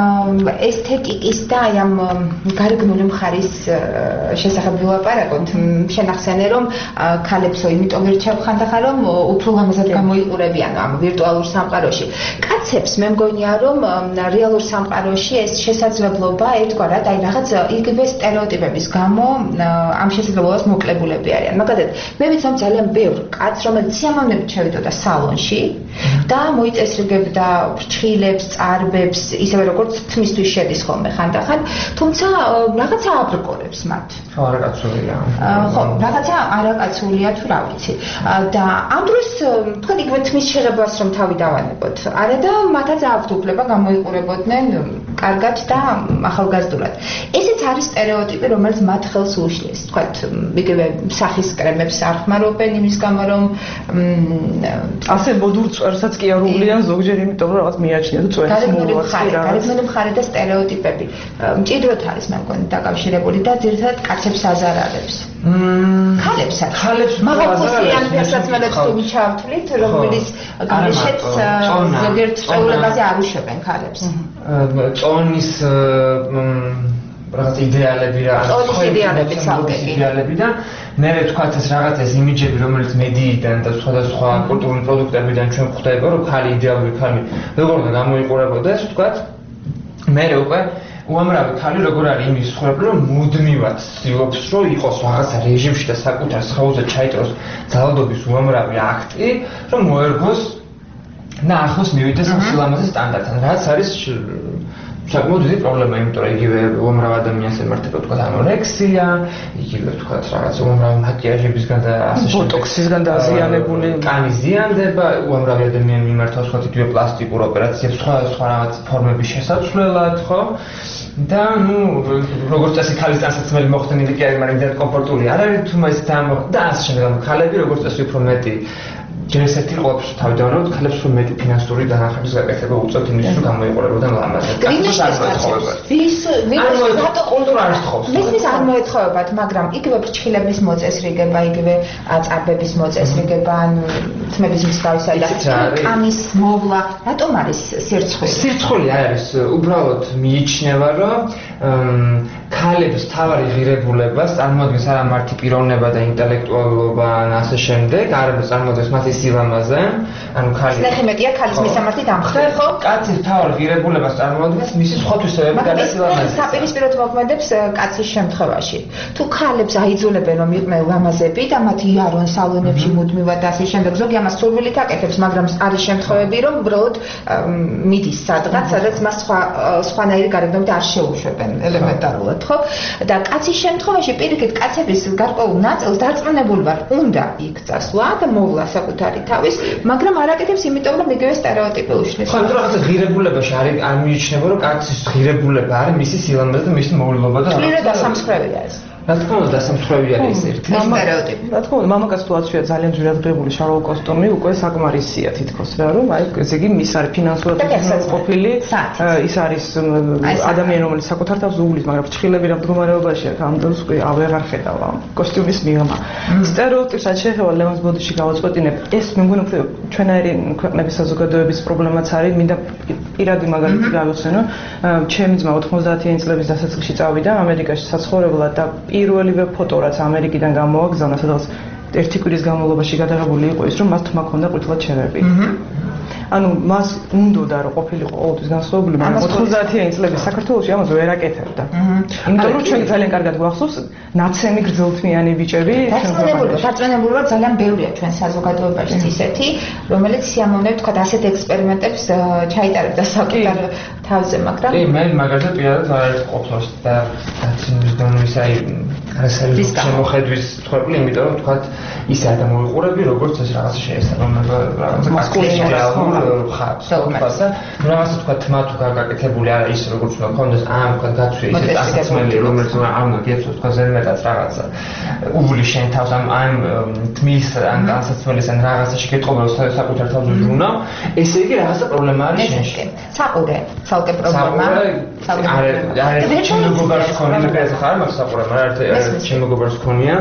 ესთეტიკის და აი ამ გარეგნული მხარის შესახებ ვილაპარაკოთ. შენ ახსენე რომ ქალებსო იმიტომ ვირჩევ ხანდახან რომ უფრო ლამაზად გამოიყურებიან ამ ვირტუალურ სამყაროში. კაცებს მე მგონია რომ რეალურ სამყაროში ეს შესაძლებლობა ერთგვარად აი რაღაც იგივე სტერეოტიპების გამო ამ შესაძლებლობას მოკლებულები არიან. მაგალითად, მე ვიცი რომ ძალიან ბევრ კაცს, რომელიც სიამოვნებით შევიდოდა სალონში და მოიწესრიგებდა ფრჩხილებს, წარბებს, ისევე როგორც თმისთვის შედის ხოლმე ხანდახან, თუმცა რაღაცა აბრკორებს მათ. ხო, არაკაცულია. ხო, რაღაცა არაკაცულია თუ რა ვიცი. და ამ დროს თქვენ იგივე თმის შეღებას რომ თავი დავანებოთ. არა და მათაც აქვთ უფლება გამოიყურებოდნენ კარგად და ახალგაზრდულად. ესეც არის სტერეოტიპი, რომელიც მათ ხელს უშლის. თქვათ, იგივე სახის კრემებს არ ხმარობენ იმის გამო რომ ასე მოდურ წვერსაც კი არ უვლიან ზოგჯერ, იმიტომ რომ რაღაც მიაჩნია და წვერს მოუვაც კი რა. გარეგნული მხარე და სტერეოტიპები მჭიდროდ არის მე მგონი დაკავშირებული და ძირითადად კაცებს აზარალებს. ქალებს არ. ქალებს მაღალხოსიან პერსონაჟებს თუ ჩავთვლით, რომლის გარეშეც ზოგიერთ წვეულებაზე არ უშვებენ ქალებს. წონის რაღაც იდეალები რა, წონის იდეალები ცალკე იდეალები და მე ვთქვათ ეს რაღაც ეს იმიჯები, რომელიც მედიიდან და სხვადასხვა კულტურული პროდუქტებიდან ჩვენ გვხვდება, რომ ქალი იდეალური ქალი როგორ უნდა გამოიყურებოდეს, ვთქვათ, მე უკვე უამრავი ქალი როგორ არის იმის ცხოვრება, რომ მუდმივად ცდილობს, რომ იყოს რაღაცა რეჟიმში და საკუთარ სხეულზე ჩაიწეროს ძალადობის უამრავი აქტი, რომ მოერგოს და ახლოს მივიდეს ამ სილამაზე სტანდარტთან, რაც არის საკმაოდ დიდი პრობლემა, იმიტომ რომ იგივე უამრავ ადამიანს ემართება თქვა ანორექსია, იგივე თქვა რაღაც უამრავი მაკიაჟებისგან და ასე შემდეგ. ბოტოქსისგან დაზიანებული კანი ზიანდება, უამრავი ადამიანი მიმართავს თქვა იგივე პლასტიკურ ოპერაციებს, სხვა სხვა რაღაც ფორმების შესაცვლელად, ხო? და ნუ როგორც წესი ქალის ტანსაცმელი მოხდენილი კი არის, მაგრამ ძალიან კომფორტული არ არის, თუ მას და ასე შემდეგ. ქალები როგორც წესი უფრო მეტი ჯერ ესეთი ყოველთვის თავი დავანებოთ, ქალებს უფრო მეტი ფინანსური დანახების გაკეთება უწევთ იმისთვის, რომ გამოიყურებოდნენ ლამაზად. კაცებს არ მოეთხოვებათ. ვის ვის რატო კულტურა არ ეთხოვს? ვისმის არ მოეთხოვებათ, მაგრამ იგივე ფრჩხილების მოწესრიგება, იგივე წარბების მოწესრიგება, ანუ თმების მსგავსა და კამის მოვლა, რატომ არის სირცხული? სირცხული არის, უბრალოდ მიიჩნევა, რომ ქალებს თავარი ღირებულებას წარმოადგენს არა მარტი პიროვნება და ინტელექტუალობა ან ასე შემდეგ, არამედ წარმოადგენს მათი სილამაზე, ანუ ქალი. ნახე მეტია ქალის მისამართი დამხდარ, ხო? კაცის თავარ ღირებულებას წარმოადგენს მისი სხვა თვისებები და სილამაზე. საპირისპიროდ მოქმედებს კაცის შემთხვევაში. თუ ქალებს აიძულებენ რომ იყვნენ ლამაზები და მათ იარონ სალონებში მუდმივად და ასე შემდეგ, ზოგი ამას სურვილით აკეთებს, მაგრამ არის შემთხვევები, რომ უბრალოდ მიდის სადღაც, სადაც მას სხვა სხვანაირი გარეგნობით არ შეუშვებენ ელემენტარულად, ხო? და კაცის შემთხვევაში პირიქით კაცების გარკვეულ ნაწილს დარწმუნებული ვარ, უნდა იქ წასვლა და მოვლა საკუთარი თავის, მაგრამ არ აკეთებს, იმიტომ რომ იგივე სტერეოტიპი უშლის. ხო, რაღაცა ღირებულებაში არის არ მიიჩნევა, რომ კაცის ღირებულება არის მისი სილამაზე და მისი მოვლობა და სულიერ დასამსხვრევია ეს. რა თქმა უნდა დასამსხვავი არის ერთი სტერეოტიპი. რა თქმა უნდა, მამაკაც თუ აცვია ძალიან ძვირად ღირებული შარვალ კოსტუმი, უკვე საკმარისია თითქოს რა, რომ აი ესე იგი მის არის ფინანსურად ყოფილი, ის არის ადამიანი, რომელიც საკუთარ თავს უვლის, მაგრამ ფრჩხილები რა მდგომარეობაშია, ამ დროს უკვე აღარ ხედავ ამ კოსტუმის მიღმა. სტერეოტიპს რაც შეეხება ლევანს ბოდიში გავაწყვეტინებ, ეს მე მგონი უფრო ჩვენაირი ქვეყნების საზოგადოების პრობლემაც არის, მინდა პირადი მაგალითი გავიხსენო, ჩემი ძმა ოთხმოცდაათიანი წლების დასაწყისში წავიდა ამერიკაში საცხოვრებლად და პირველივე ფოტო რაც ამერიკიდან გამოაგზავნა, სადაც ერთი კვირის განმავლობაში გადაღებული იყო ის, რომ მას თმა ჰქონდა ყვითლად შევები. ანუ მას უნდოდა რომ ყოფილიყო ყოველთვის განსხვავებული, მაგრამ ოთხმოცდაათიანი წლების საქართველოში ამას ვერ აკეთებდა. იმიტომ რომ ჩვენ ძალიან კარგად გვახსოვს ნაცემი გრძელთმიანი ბიჭები, დარწმუნებული, დარწმუნებული ვარ ძალიან ბევრია ჩვენ საზოგადოებაში ისეთი, რომელიც სიამოვნებით თქვა ასეთ ექსპერიმენტებს ჩაიტარებდა საკუთარ თავზე, მაგრამ კი, მე მაგალითად პირადად არ არის ყოფილს და დაცინვის დონეზე აი რასალის შემოხედვის თხოვილი, იმიტომ რომ თქვა ისე არ დამოიყურები, როგორც ეს რაღაცა შეესაბამება რაღაცა მასკულინურ ხარჯს, თუმცა რაღაცა თქვა თმა თუ გაკეთებული არა ის როგორც უნდა ქონდეს, ამ თქვა გაცვია ისე დასაცმელი, რომელიც არ უნდა გეცოს თქვა ზემეთაც რაღაცა უვლის შენ თავს ამ ამ თმის ან დასაცმელის ან რაღაცაში გეტყობა რომ საკუთარ თავზე ჟურნა, ესე იგი რაღაცა პრობლემა არის შენში. საყურე, ცალკე პრობლემა. არა, არა, ჩემ მეგობარს ხონია, მე ეს ხარ მაგ საყურე, მაგრამ ჩემ მეგობარს ხონია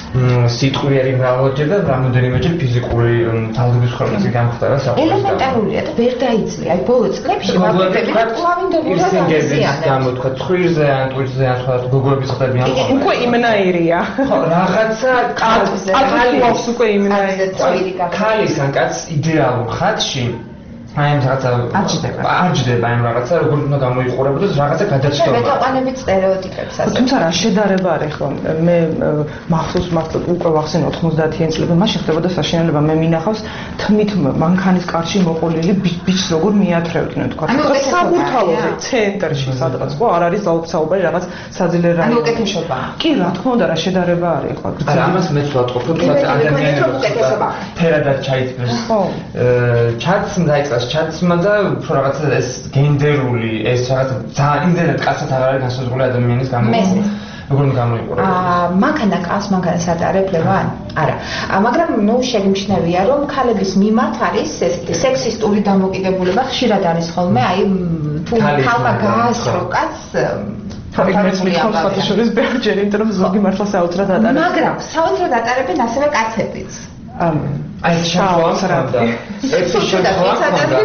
სიტყვიერი მრავალჯერ და რამოდენიმეჯერ ფიზიკური თავდების ხორმაზე გამხდარა საყურე. ელემენტარულია და ვერ დაიწლია. აი ბოლო წლებში ვაკეთებ კლავინდებოდა ისინგების გამო თქვა ცხვირზე ან ტვირთზე ან სხვა გოგოების ხდები ამ ხომ. უკვე იმნაირია. ხო, რაღაცა კაცზე კაცს უკვე იმნაირია. ქალის ან კაცს იდეალურ ხატში აი ამ რაღაცა არჯდება. არჯდება ამ რაღაცა როგორ უნდა გამოიყურებოდეს რაღაცა გადაცდომა. მეტაყვანებით სტერეოტიპებს ასე. თუმცა რა შედარება არის ხო მე მახსოვს მართლა უკვე ვახსენე ოთხმოცდაათიანი წლები მაშინ ხდებოდა საშინელება მე მინახავს თმით მანქანის კარში მოყოლილი ბიჭს როგორ მიათრევდნენ თქვა საბურთალოზე ცენტრში სადღაც ხო არ არის საუბარი რაღაც საძილე რაიონი. ანუ უკეთესობა. კი რა თქმა უნდა რა შედარება არის ხო. არა ამას მეც ვატყობ თუმცა ადამიანები ფერადად ჩაიწვეს. ხო. ჩატს დაიწყეს ჩატსმა და უფრო რაღაცა ეს გენდერული ეს რაღაცა ძალიან იმდენად კაცად აღარ არის განსაზღვრული ადამიანის გამო როგორ უნდა გამოიყურებოდეს? აა მანქანა კაცს მანქანას ატარებ ლევან? არა. მაგრამ ნუ შეგიმჩნევია რომ ქალების მიმართ არის ესეთი სექსისტური დამოკიდებულება ხშირად არის ხოლმე აი თუ ქალმა გაასწრო კაცს ფაქტობრივად შორის ბევრჯერ იმიტომ რომ ზოგი მართლა საოცრად ატარებს. მაგრამ საოცრად ატარებენ ასევე კაცებიც. აი შავს რა და ეს შევხვდა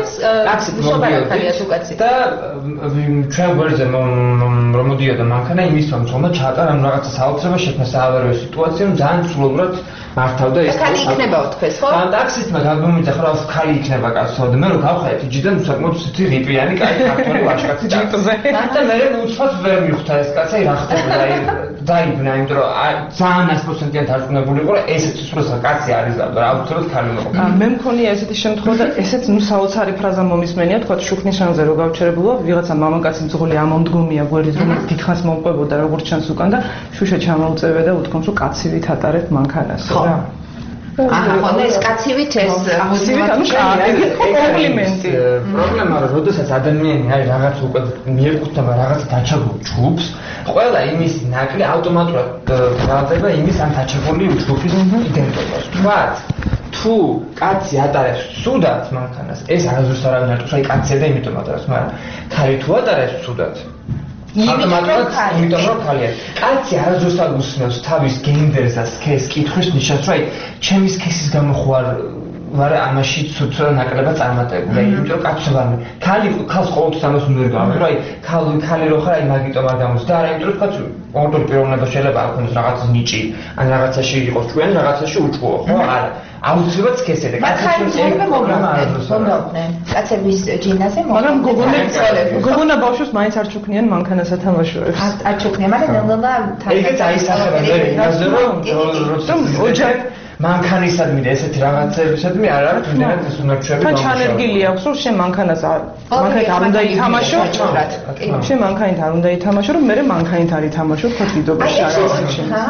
და ჩვენ გვერდზე რომ მოდიოდა მანქანა იმის რომ თქმა ჩაატარა ამ რაღაცა საოცრება შექმნა საავარო სიტუაცია რომ ძალიან სრულობურად მართავდა ეს ხალი იქნება თქვეს ხო? ან ტაქსისტმა გამომიძახა რომ ხალი იქნება კაცო და მე რომ გავხარე ფიჯიდან საკმაოდ ცივი რიპიანი კაი ქართული ვაჟკაცი ჯიპზე და მე უცხოთ ვერ მიხვდა ეს კაცი რა ხდება აი დაიბნა იმიტომ რომ ძალიან ას პროცენტიან დარწმუნებული იყო რომ ესეთი სრულ კაცი არის და აუცილებლად ქალი იყო. მე მქონია ესეთი შემთხვევა და ესეც ნუ საოცარი ფრაზა მომისმენია თქვა შუქნიშანზე რო გავჩერებულა ვიღაცა მამაკაცი მძღოლი ამომდგომია გვერდით რომ დიდხანს მომყვებოდა როგორც ჩანს უკან და შუშა ჩამოუწევია და უთქვამს რომ კაცივით ატარებ მანქანას რა. აჰა, ხო, ეს კაცივით ეს კაცივით ანუ კარგი კომპლიმენტი. პრობლემა რომ როდესაც ადამიანი არის რაღაც უკვე მიეკუთვნება რაღაც დაჩაგულ ჯგუფს, ყველა იმის ნაკლი ავტომატურად ბრალდება იმის ამ დაჩაგული ჯგუფის იდენტობას. თქვათ თუ კაცი ატარებს ცუდად მანქანას, ეს არასდროს არ არის ნატურა, აი კაცია და იმიტომ ატარებს, მაგრამ ქალი თუ ატარებს ცუდად ავტომატურად იმიტომ რომ ქალია. კაცი არასდროს არ უსმენს თავის გენდერს და სქესს კითხვის ნიშანს, რომ აი ჩემი სქესის გამო ხوار ვარ ამაში ცუდ ნაკლებად წარმატებული. იმიტომ რომ კაცი ვარ. ქალი ქალს ყოველთვის ამას უნდა გავაკეთო, რომ აი ქალი ქალი რო ხარ, აი მაგიტომ არ გამოს და არა იმიტომ რომ კაცი ორდერ პიროვნება შეიძლება არ ქონდეს რაღაც ნიჭი, ან რაღაცაში იყოს ჭკვიანი, რაღაცაში უჭკუო, ხო? არა. აუცილებლად სქესზე და კაცებს შეიძლება მომრავდნენ. კაცების ჯინაზე მაგრამ გოგონებს გოგონა ბავშვებს მაინც არ ჩუქნიან მანქანას ათამაშოებს. არ ჩუქნიან, მაგრამ ნელ-ნელა ეგეც აისახება მე იმაზე რომ როცა ოჯახ მანქანისადმი და ესეთი რაღაცებისადმი არ არის თუნდაც ეს უნდა ჩვენი თან ჩანერგილი აქვს რომ შენ მანქანას მანქანით არ უნდა ითამაშო შენ მანქანით არ უნდა ითამაშო რომ მე მანქანით არ ითამაშო თქვა დიდობაში არ არის.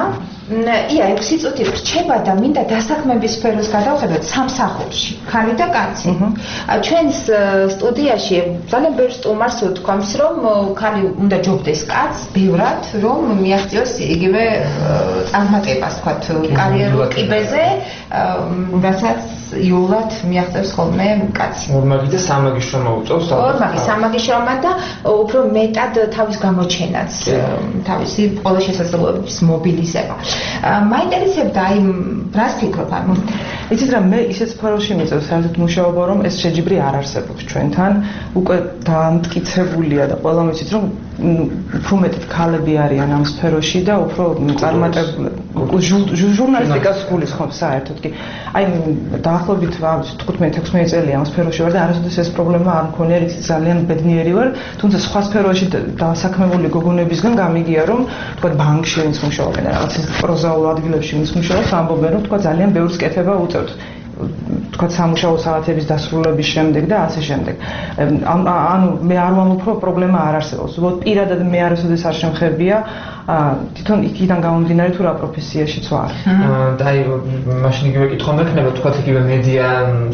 ია, ექვსი წუთი რჩება და მინდა დასაქმების სფეროს გადავხედოთ სამსახურში, ქალი და კაცი. ჩვენს სტუდიაში ძალიან ბევრ სტუმარს ვთქვამს, რომ ქალი უნდა ჯობდეს კაცს ბევრად, რომ მიაღწიოს იგივე წარმატებას, თქვათ, კარიერულ კიბეზე, რასაც იულად მიაღწევს ხოლმე კაცი. ორმაგი და სამაგი შრომ მოუწევს. ორმაგი, სამაგი შრომა და უფრო მეტად თავის გამოჩენაც, თავისი ყველა შესაძლებლობის მობილიზება. მაინტერესებდა აი რას ფიქრობ ამ? იცით რა, მე ისეთ სფეროში მიწევს საერთოდ მუშაობა, რომ ეს შეჯიბრი არ არსებობს ჩვენთან, უკვე დამტკიცებულია და ყველა ვიცით, რომ უფრო მეტად ქალები არიან ამ სფეროში და უფრო წარმატებული ჟურნალისტიკას გულისხმობ საერთოდ კი. აი დაახლოებით თხუთმეტი ექვსმეტი წელი ამ სფეროში ვარ და არასოდეს ეს პრობლემა არ მქონია, რითიც ძალიან ბედნიერი ვარ, თუმცა სხვა სფეროში დასაქმებული გოგონებისგან გამიგია, რომ თქვა ბანკში ვინც მუშაობენ, რაღაც პროზაულ ადგილებში ვინც მუშაობს, ამბობენ, რომ თქვა ძალიან ბევრს კეთება უწევთ. თქვა სამუშაო საათების დასრულების შემდეგ და ასე შემდეგ. ანუ მე არ ვამბობ, რომ პრობლემა არ არსებობს. უბრალოდ პირადად მე არასოდეს არ შემხებია თვითონ იქიდან გამომდინარე თუ რა პროფესიაშიც ვარ. და აი მაშინ იგივე კითხვა მექნება, თქვა იგივე მედია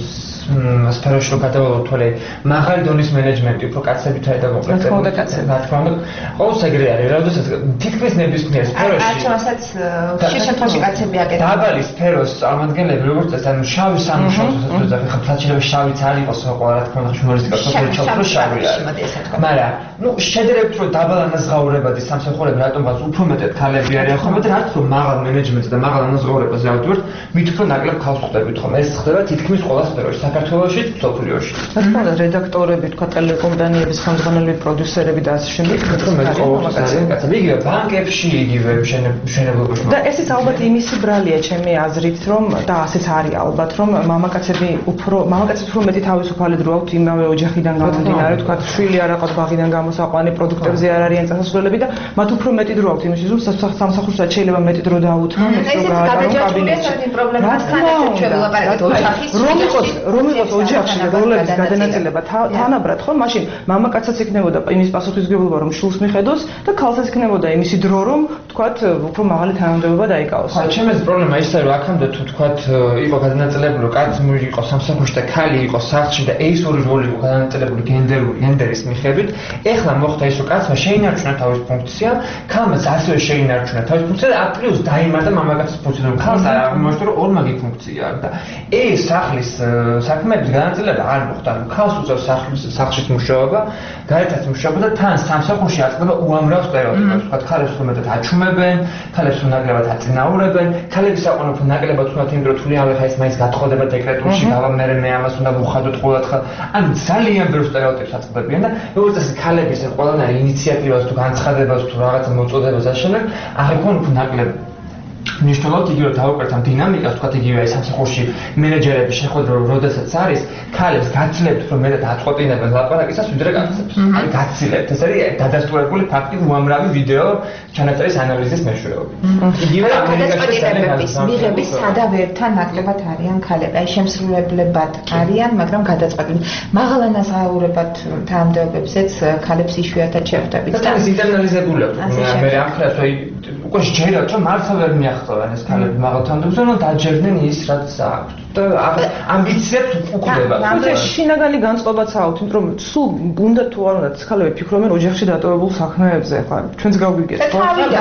სფეროში რომ გადავალოთ, თორე მაღალი დონის მენეჯმენტი უფრო კაცებით არის და მოკლედ. რა თქმა უნდა, კაცები. რა თქმა უნდა, ყოველს ეგრე არის, როდესაც თითქმის ნებისმიერ სფეროში. აი, ჩემასაც ხშირ შემთხვევაში კაცები აკეთებენ. დაბალი სფეროს წარმომადგენლები, როგორც წესი, ანუ შავი სამუშაოს საერთოდ ხა ფლაჩილები შავიც არ იყოს, ყველა რა თქმა უნდა, ჟურნალისტიკას უფრო შავი არის. მაგრამ, ნუ შედარებით რომ დაბალ ანაზღაურებადი სამსახურები რატომ გას უფრო მეტად ქალები არიან ხოლმე და რაც რომ მაღალ მენეჯმენტზე და მაღალ ანაზღაურებაზე ავდივართ, მით უფრო ნაკლებ ქალს ხვდებით ხოლმე. ეს ხდება თითქმის ყველა სფეროში, საქართველოში, მსოფლიოში. რა თქმა უნდა, რედაქტორები, თქვა ტელეკომპანიების ხელმძღვანელები, პროდიუსერები და ასე შემდეგ. რომ მე ყოველთვის ძალიან კაცები, იგივე ბანკებში, იგივე მშენებლობაში. და ესეც ალბათ იმისი ბრალია ჩემი აზრით, რომ და ასეც არის ალბათ, რომ მამაკაცები უფრო მამაკაცებს უფრო მეტი თავისუფალი დრო აქვთ იმავე ოჯახიდან გამომდინარე, თქვა შვილი არ აყავთ ბაღიდან გამოსაყვანი, პროდუქტებზე არ არიან წასასვლელები და მათ უფრო მეტი დრო აქვთ იმისთვის, რომ სამსახურსაც შეიძლება მეტი დრო დაუთმონ, მეტი დრო გაატარონ კაბინეტში. პრობლემასთან ერთად შევლაპარაკეთ ოჯახის. რომ იყოს რომ იყოს ოჯახში როლების გადანაწილება თანაბრად ხო, მაშინ მამაკაცაც იქნებოდა იმის პასუხისმგებლობა, რომ შვილს მიხედოს და ქალსაც იქნებოდა იმისი დრო, რომ თქვათ უფრო მაღალი თანამდებობა დაიკავოს. ხო, ჩემს პრობლემა ის არის, რომ აქამდე თუ თქვათ იყო გადანაწილებული, კაცი იყო სამსახურში და ქალი იყო სახლში და ეს ორი როლი იყო გადანაწილებული გენდერული გენდერის მიხედვით, ეხლა მოხდა ის, რომ კაცმა შეინარჩუნა თავის ფუნქცია, ქალმაც ასევე შეინარჩუნა თავის ფუნქცია და პლუს დაიმატა მამაკაცის ფუნქცია, რომ ქალს არ აღმოჩნდა, რომ ორმაგი ფუნქცია აქვს და ეს სახლის საქმეების განაწილება არ მოხდა, რომ ქალს უწევს სახლის სახლში მუშაობა, გარეთაც მუშაობა და თან სამსახურში აწყდება უამრავ სტერეოტიპებს, თქვათ ქალებს უმეტად აჩუმებენ, ქალებს უნაკლებად აწინაურებენ, ქალები საყოველთაოდ ნაკლებად უნდათ იმ დრო თვლიან, ეხლა ის მაინც გათხოვდება დეკრეტულში, გავა მე მე ამას უნდა ვუხადოთ ყოველდღე. ანუ ძალიან ბევრ სტერეოტიპს აწყდებიან და როგორც წესი ქალების ყველანაირ ინიციატივას თუ განცხადებას თუ რაღაცა მოწოდებას აშენებენ, აღიქონ უფრო ნაკლებ ნიშნულად იგივე დავუკართ ამ დინამიკას, თქვათ იგივე სამსახურში მენეჯერების შეხვედრა როდესაც არის, ქალებს გაცილებით რომ მეტად აწყვეტინებენ ლაპარაკისას, ვიდრე კაცებს. აი გაცილებით. ეს არის დადასტურებული ფაქტი, უამრავი ვიდეო ჩანაწერის ანალიზის მეშვეობით. იგივე ამერიკაში მიღების სადავ ერთთან ნაკლებად არიან ქალები. აი შემსრულებლებად არიან, მაგრამ გადაწყვეტილი. მაღალ ანაზღაურებად თანამდებობებზეც ქალებს იშვიათად შევხვდებით. და ეს ინტერნალიზებული აქვს. მე ამ ხალხს უკვე შეერათ რომ მართლა ვერ მიახწევენ ეს ქალები მაღალ თანამდებობებზე, რომ დაჯერდნენ ის რაც აქვს. და ამბიციებს უქმდება. თუმცა შინაგანი განწყობაც აქვს, იმიტომ რომ სულ უნდა თუ არ უნდა ქალები ფიქრობენ ოჯახში დატოვებულ საქმეებზე, ხო? ჩვენც გავიგეთ, ხო?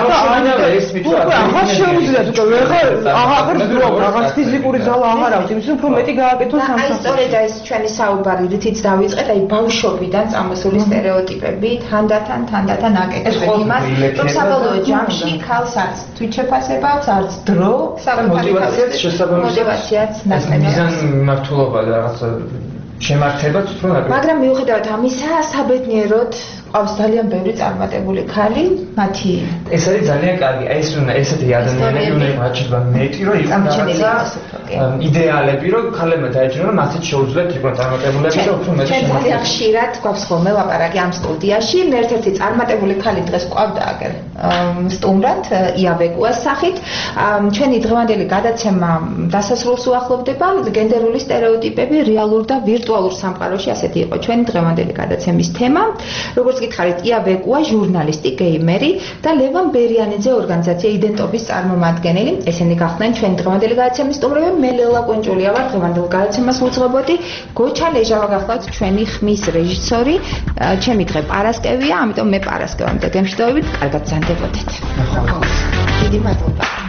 და ეს მითხა. აღარ შეუძლიათ უკვე ვეღარ აღარ ვდრობ, რაღაც ფიზიკური ძალა აღარ აქვს, იმის უფრო მეტი გააკეთოს სამსახური. აი სწორედ ეს ჩვენი საუბარი, რითიც დავიწყეთ, აი ბავშვობიდან წამოსული სტერეოტიპები, თანდათან თანდათან აკეთებენ იმას, რომ საბოლოო ჯამში ქალს არც თვით შეფასება აქვს, არც დრო, მოტივაციაც მოტივაციაც მიზან მართულობა და რაღაცა შემართებაც უფრო ნაკლები. მაგრამ მიუხედავად ამისა, საბედნიეროდ ყავს ძალიან ბევრი წარმატებული ქალი, მათი ეს არის ძალიან კარგი. აი ეს უნდა ესეთი ადამიანები უნდა იყოს აჩება მეტი, რომ იყო რაღაცა იდეალები, რომ ქალებმა დაეჭირონ, რომ მათაც შეუძლიათ იყვნენ წარმატებულები და უფრო მეტი შემოგვიყვნენ. ძალიან ხშირად გვაქვს ხოლმე ლაპარაკი ამ სტუდიაში. მე ერთ-ერთი წარმატებული ქალი დღეს ყავდა აგერ სტუმრად იავეკუას სახით. ჩვენი დღევანდელი გადაცემა დასასრულს უახლოვდება. გენდერული სტერეოტიპები რეალურ და ვირტუალურ სამყაროში, ასეთი იყო ჩვენი დღევანდელი გადაცემის თემა. როგორც გითხარით, ია ვეკუა, ჟურნალისტი, გეიმერი და ლევან ბერიანიძე, ორგანიზაცია იდენტობის წარმომადგენელი. ესენი გახდნენ ჩვენი დღევანდელი გადაცემის სტუმრები. მე ლელა კუნჭულია ვარ, დღევანდელ გადაცემას ვუძღვებოდი. გოჩა ლეჟავა გახლავთ ჩვენი ხმის რეჟისორი. ჩემი დღე პარასკევია, ამიტომ მე პარასკევამდე გემშვიდობებით, კარგად ზანდებოდეთ. დიდი მადლობა.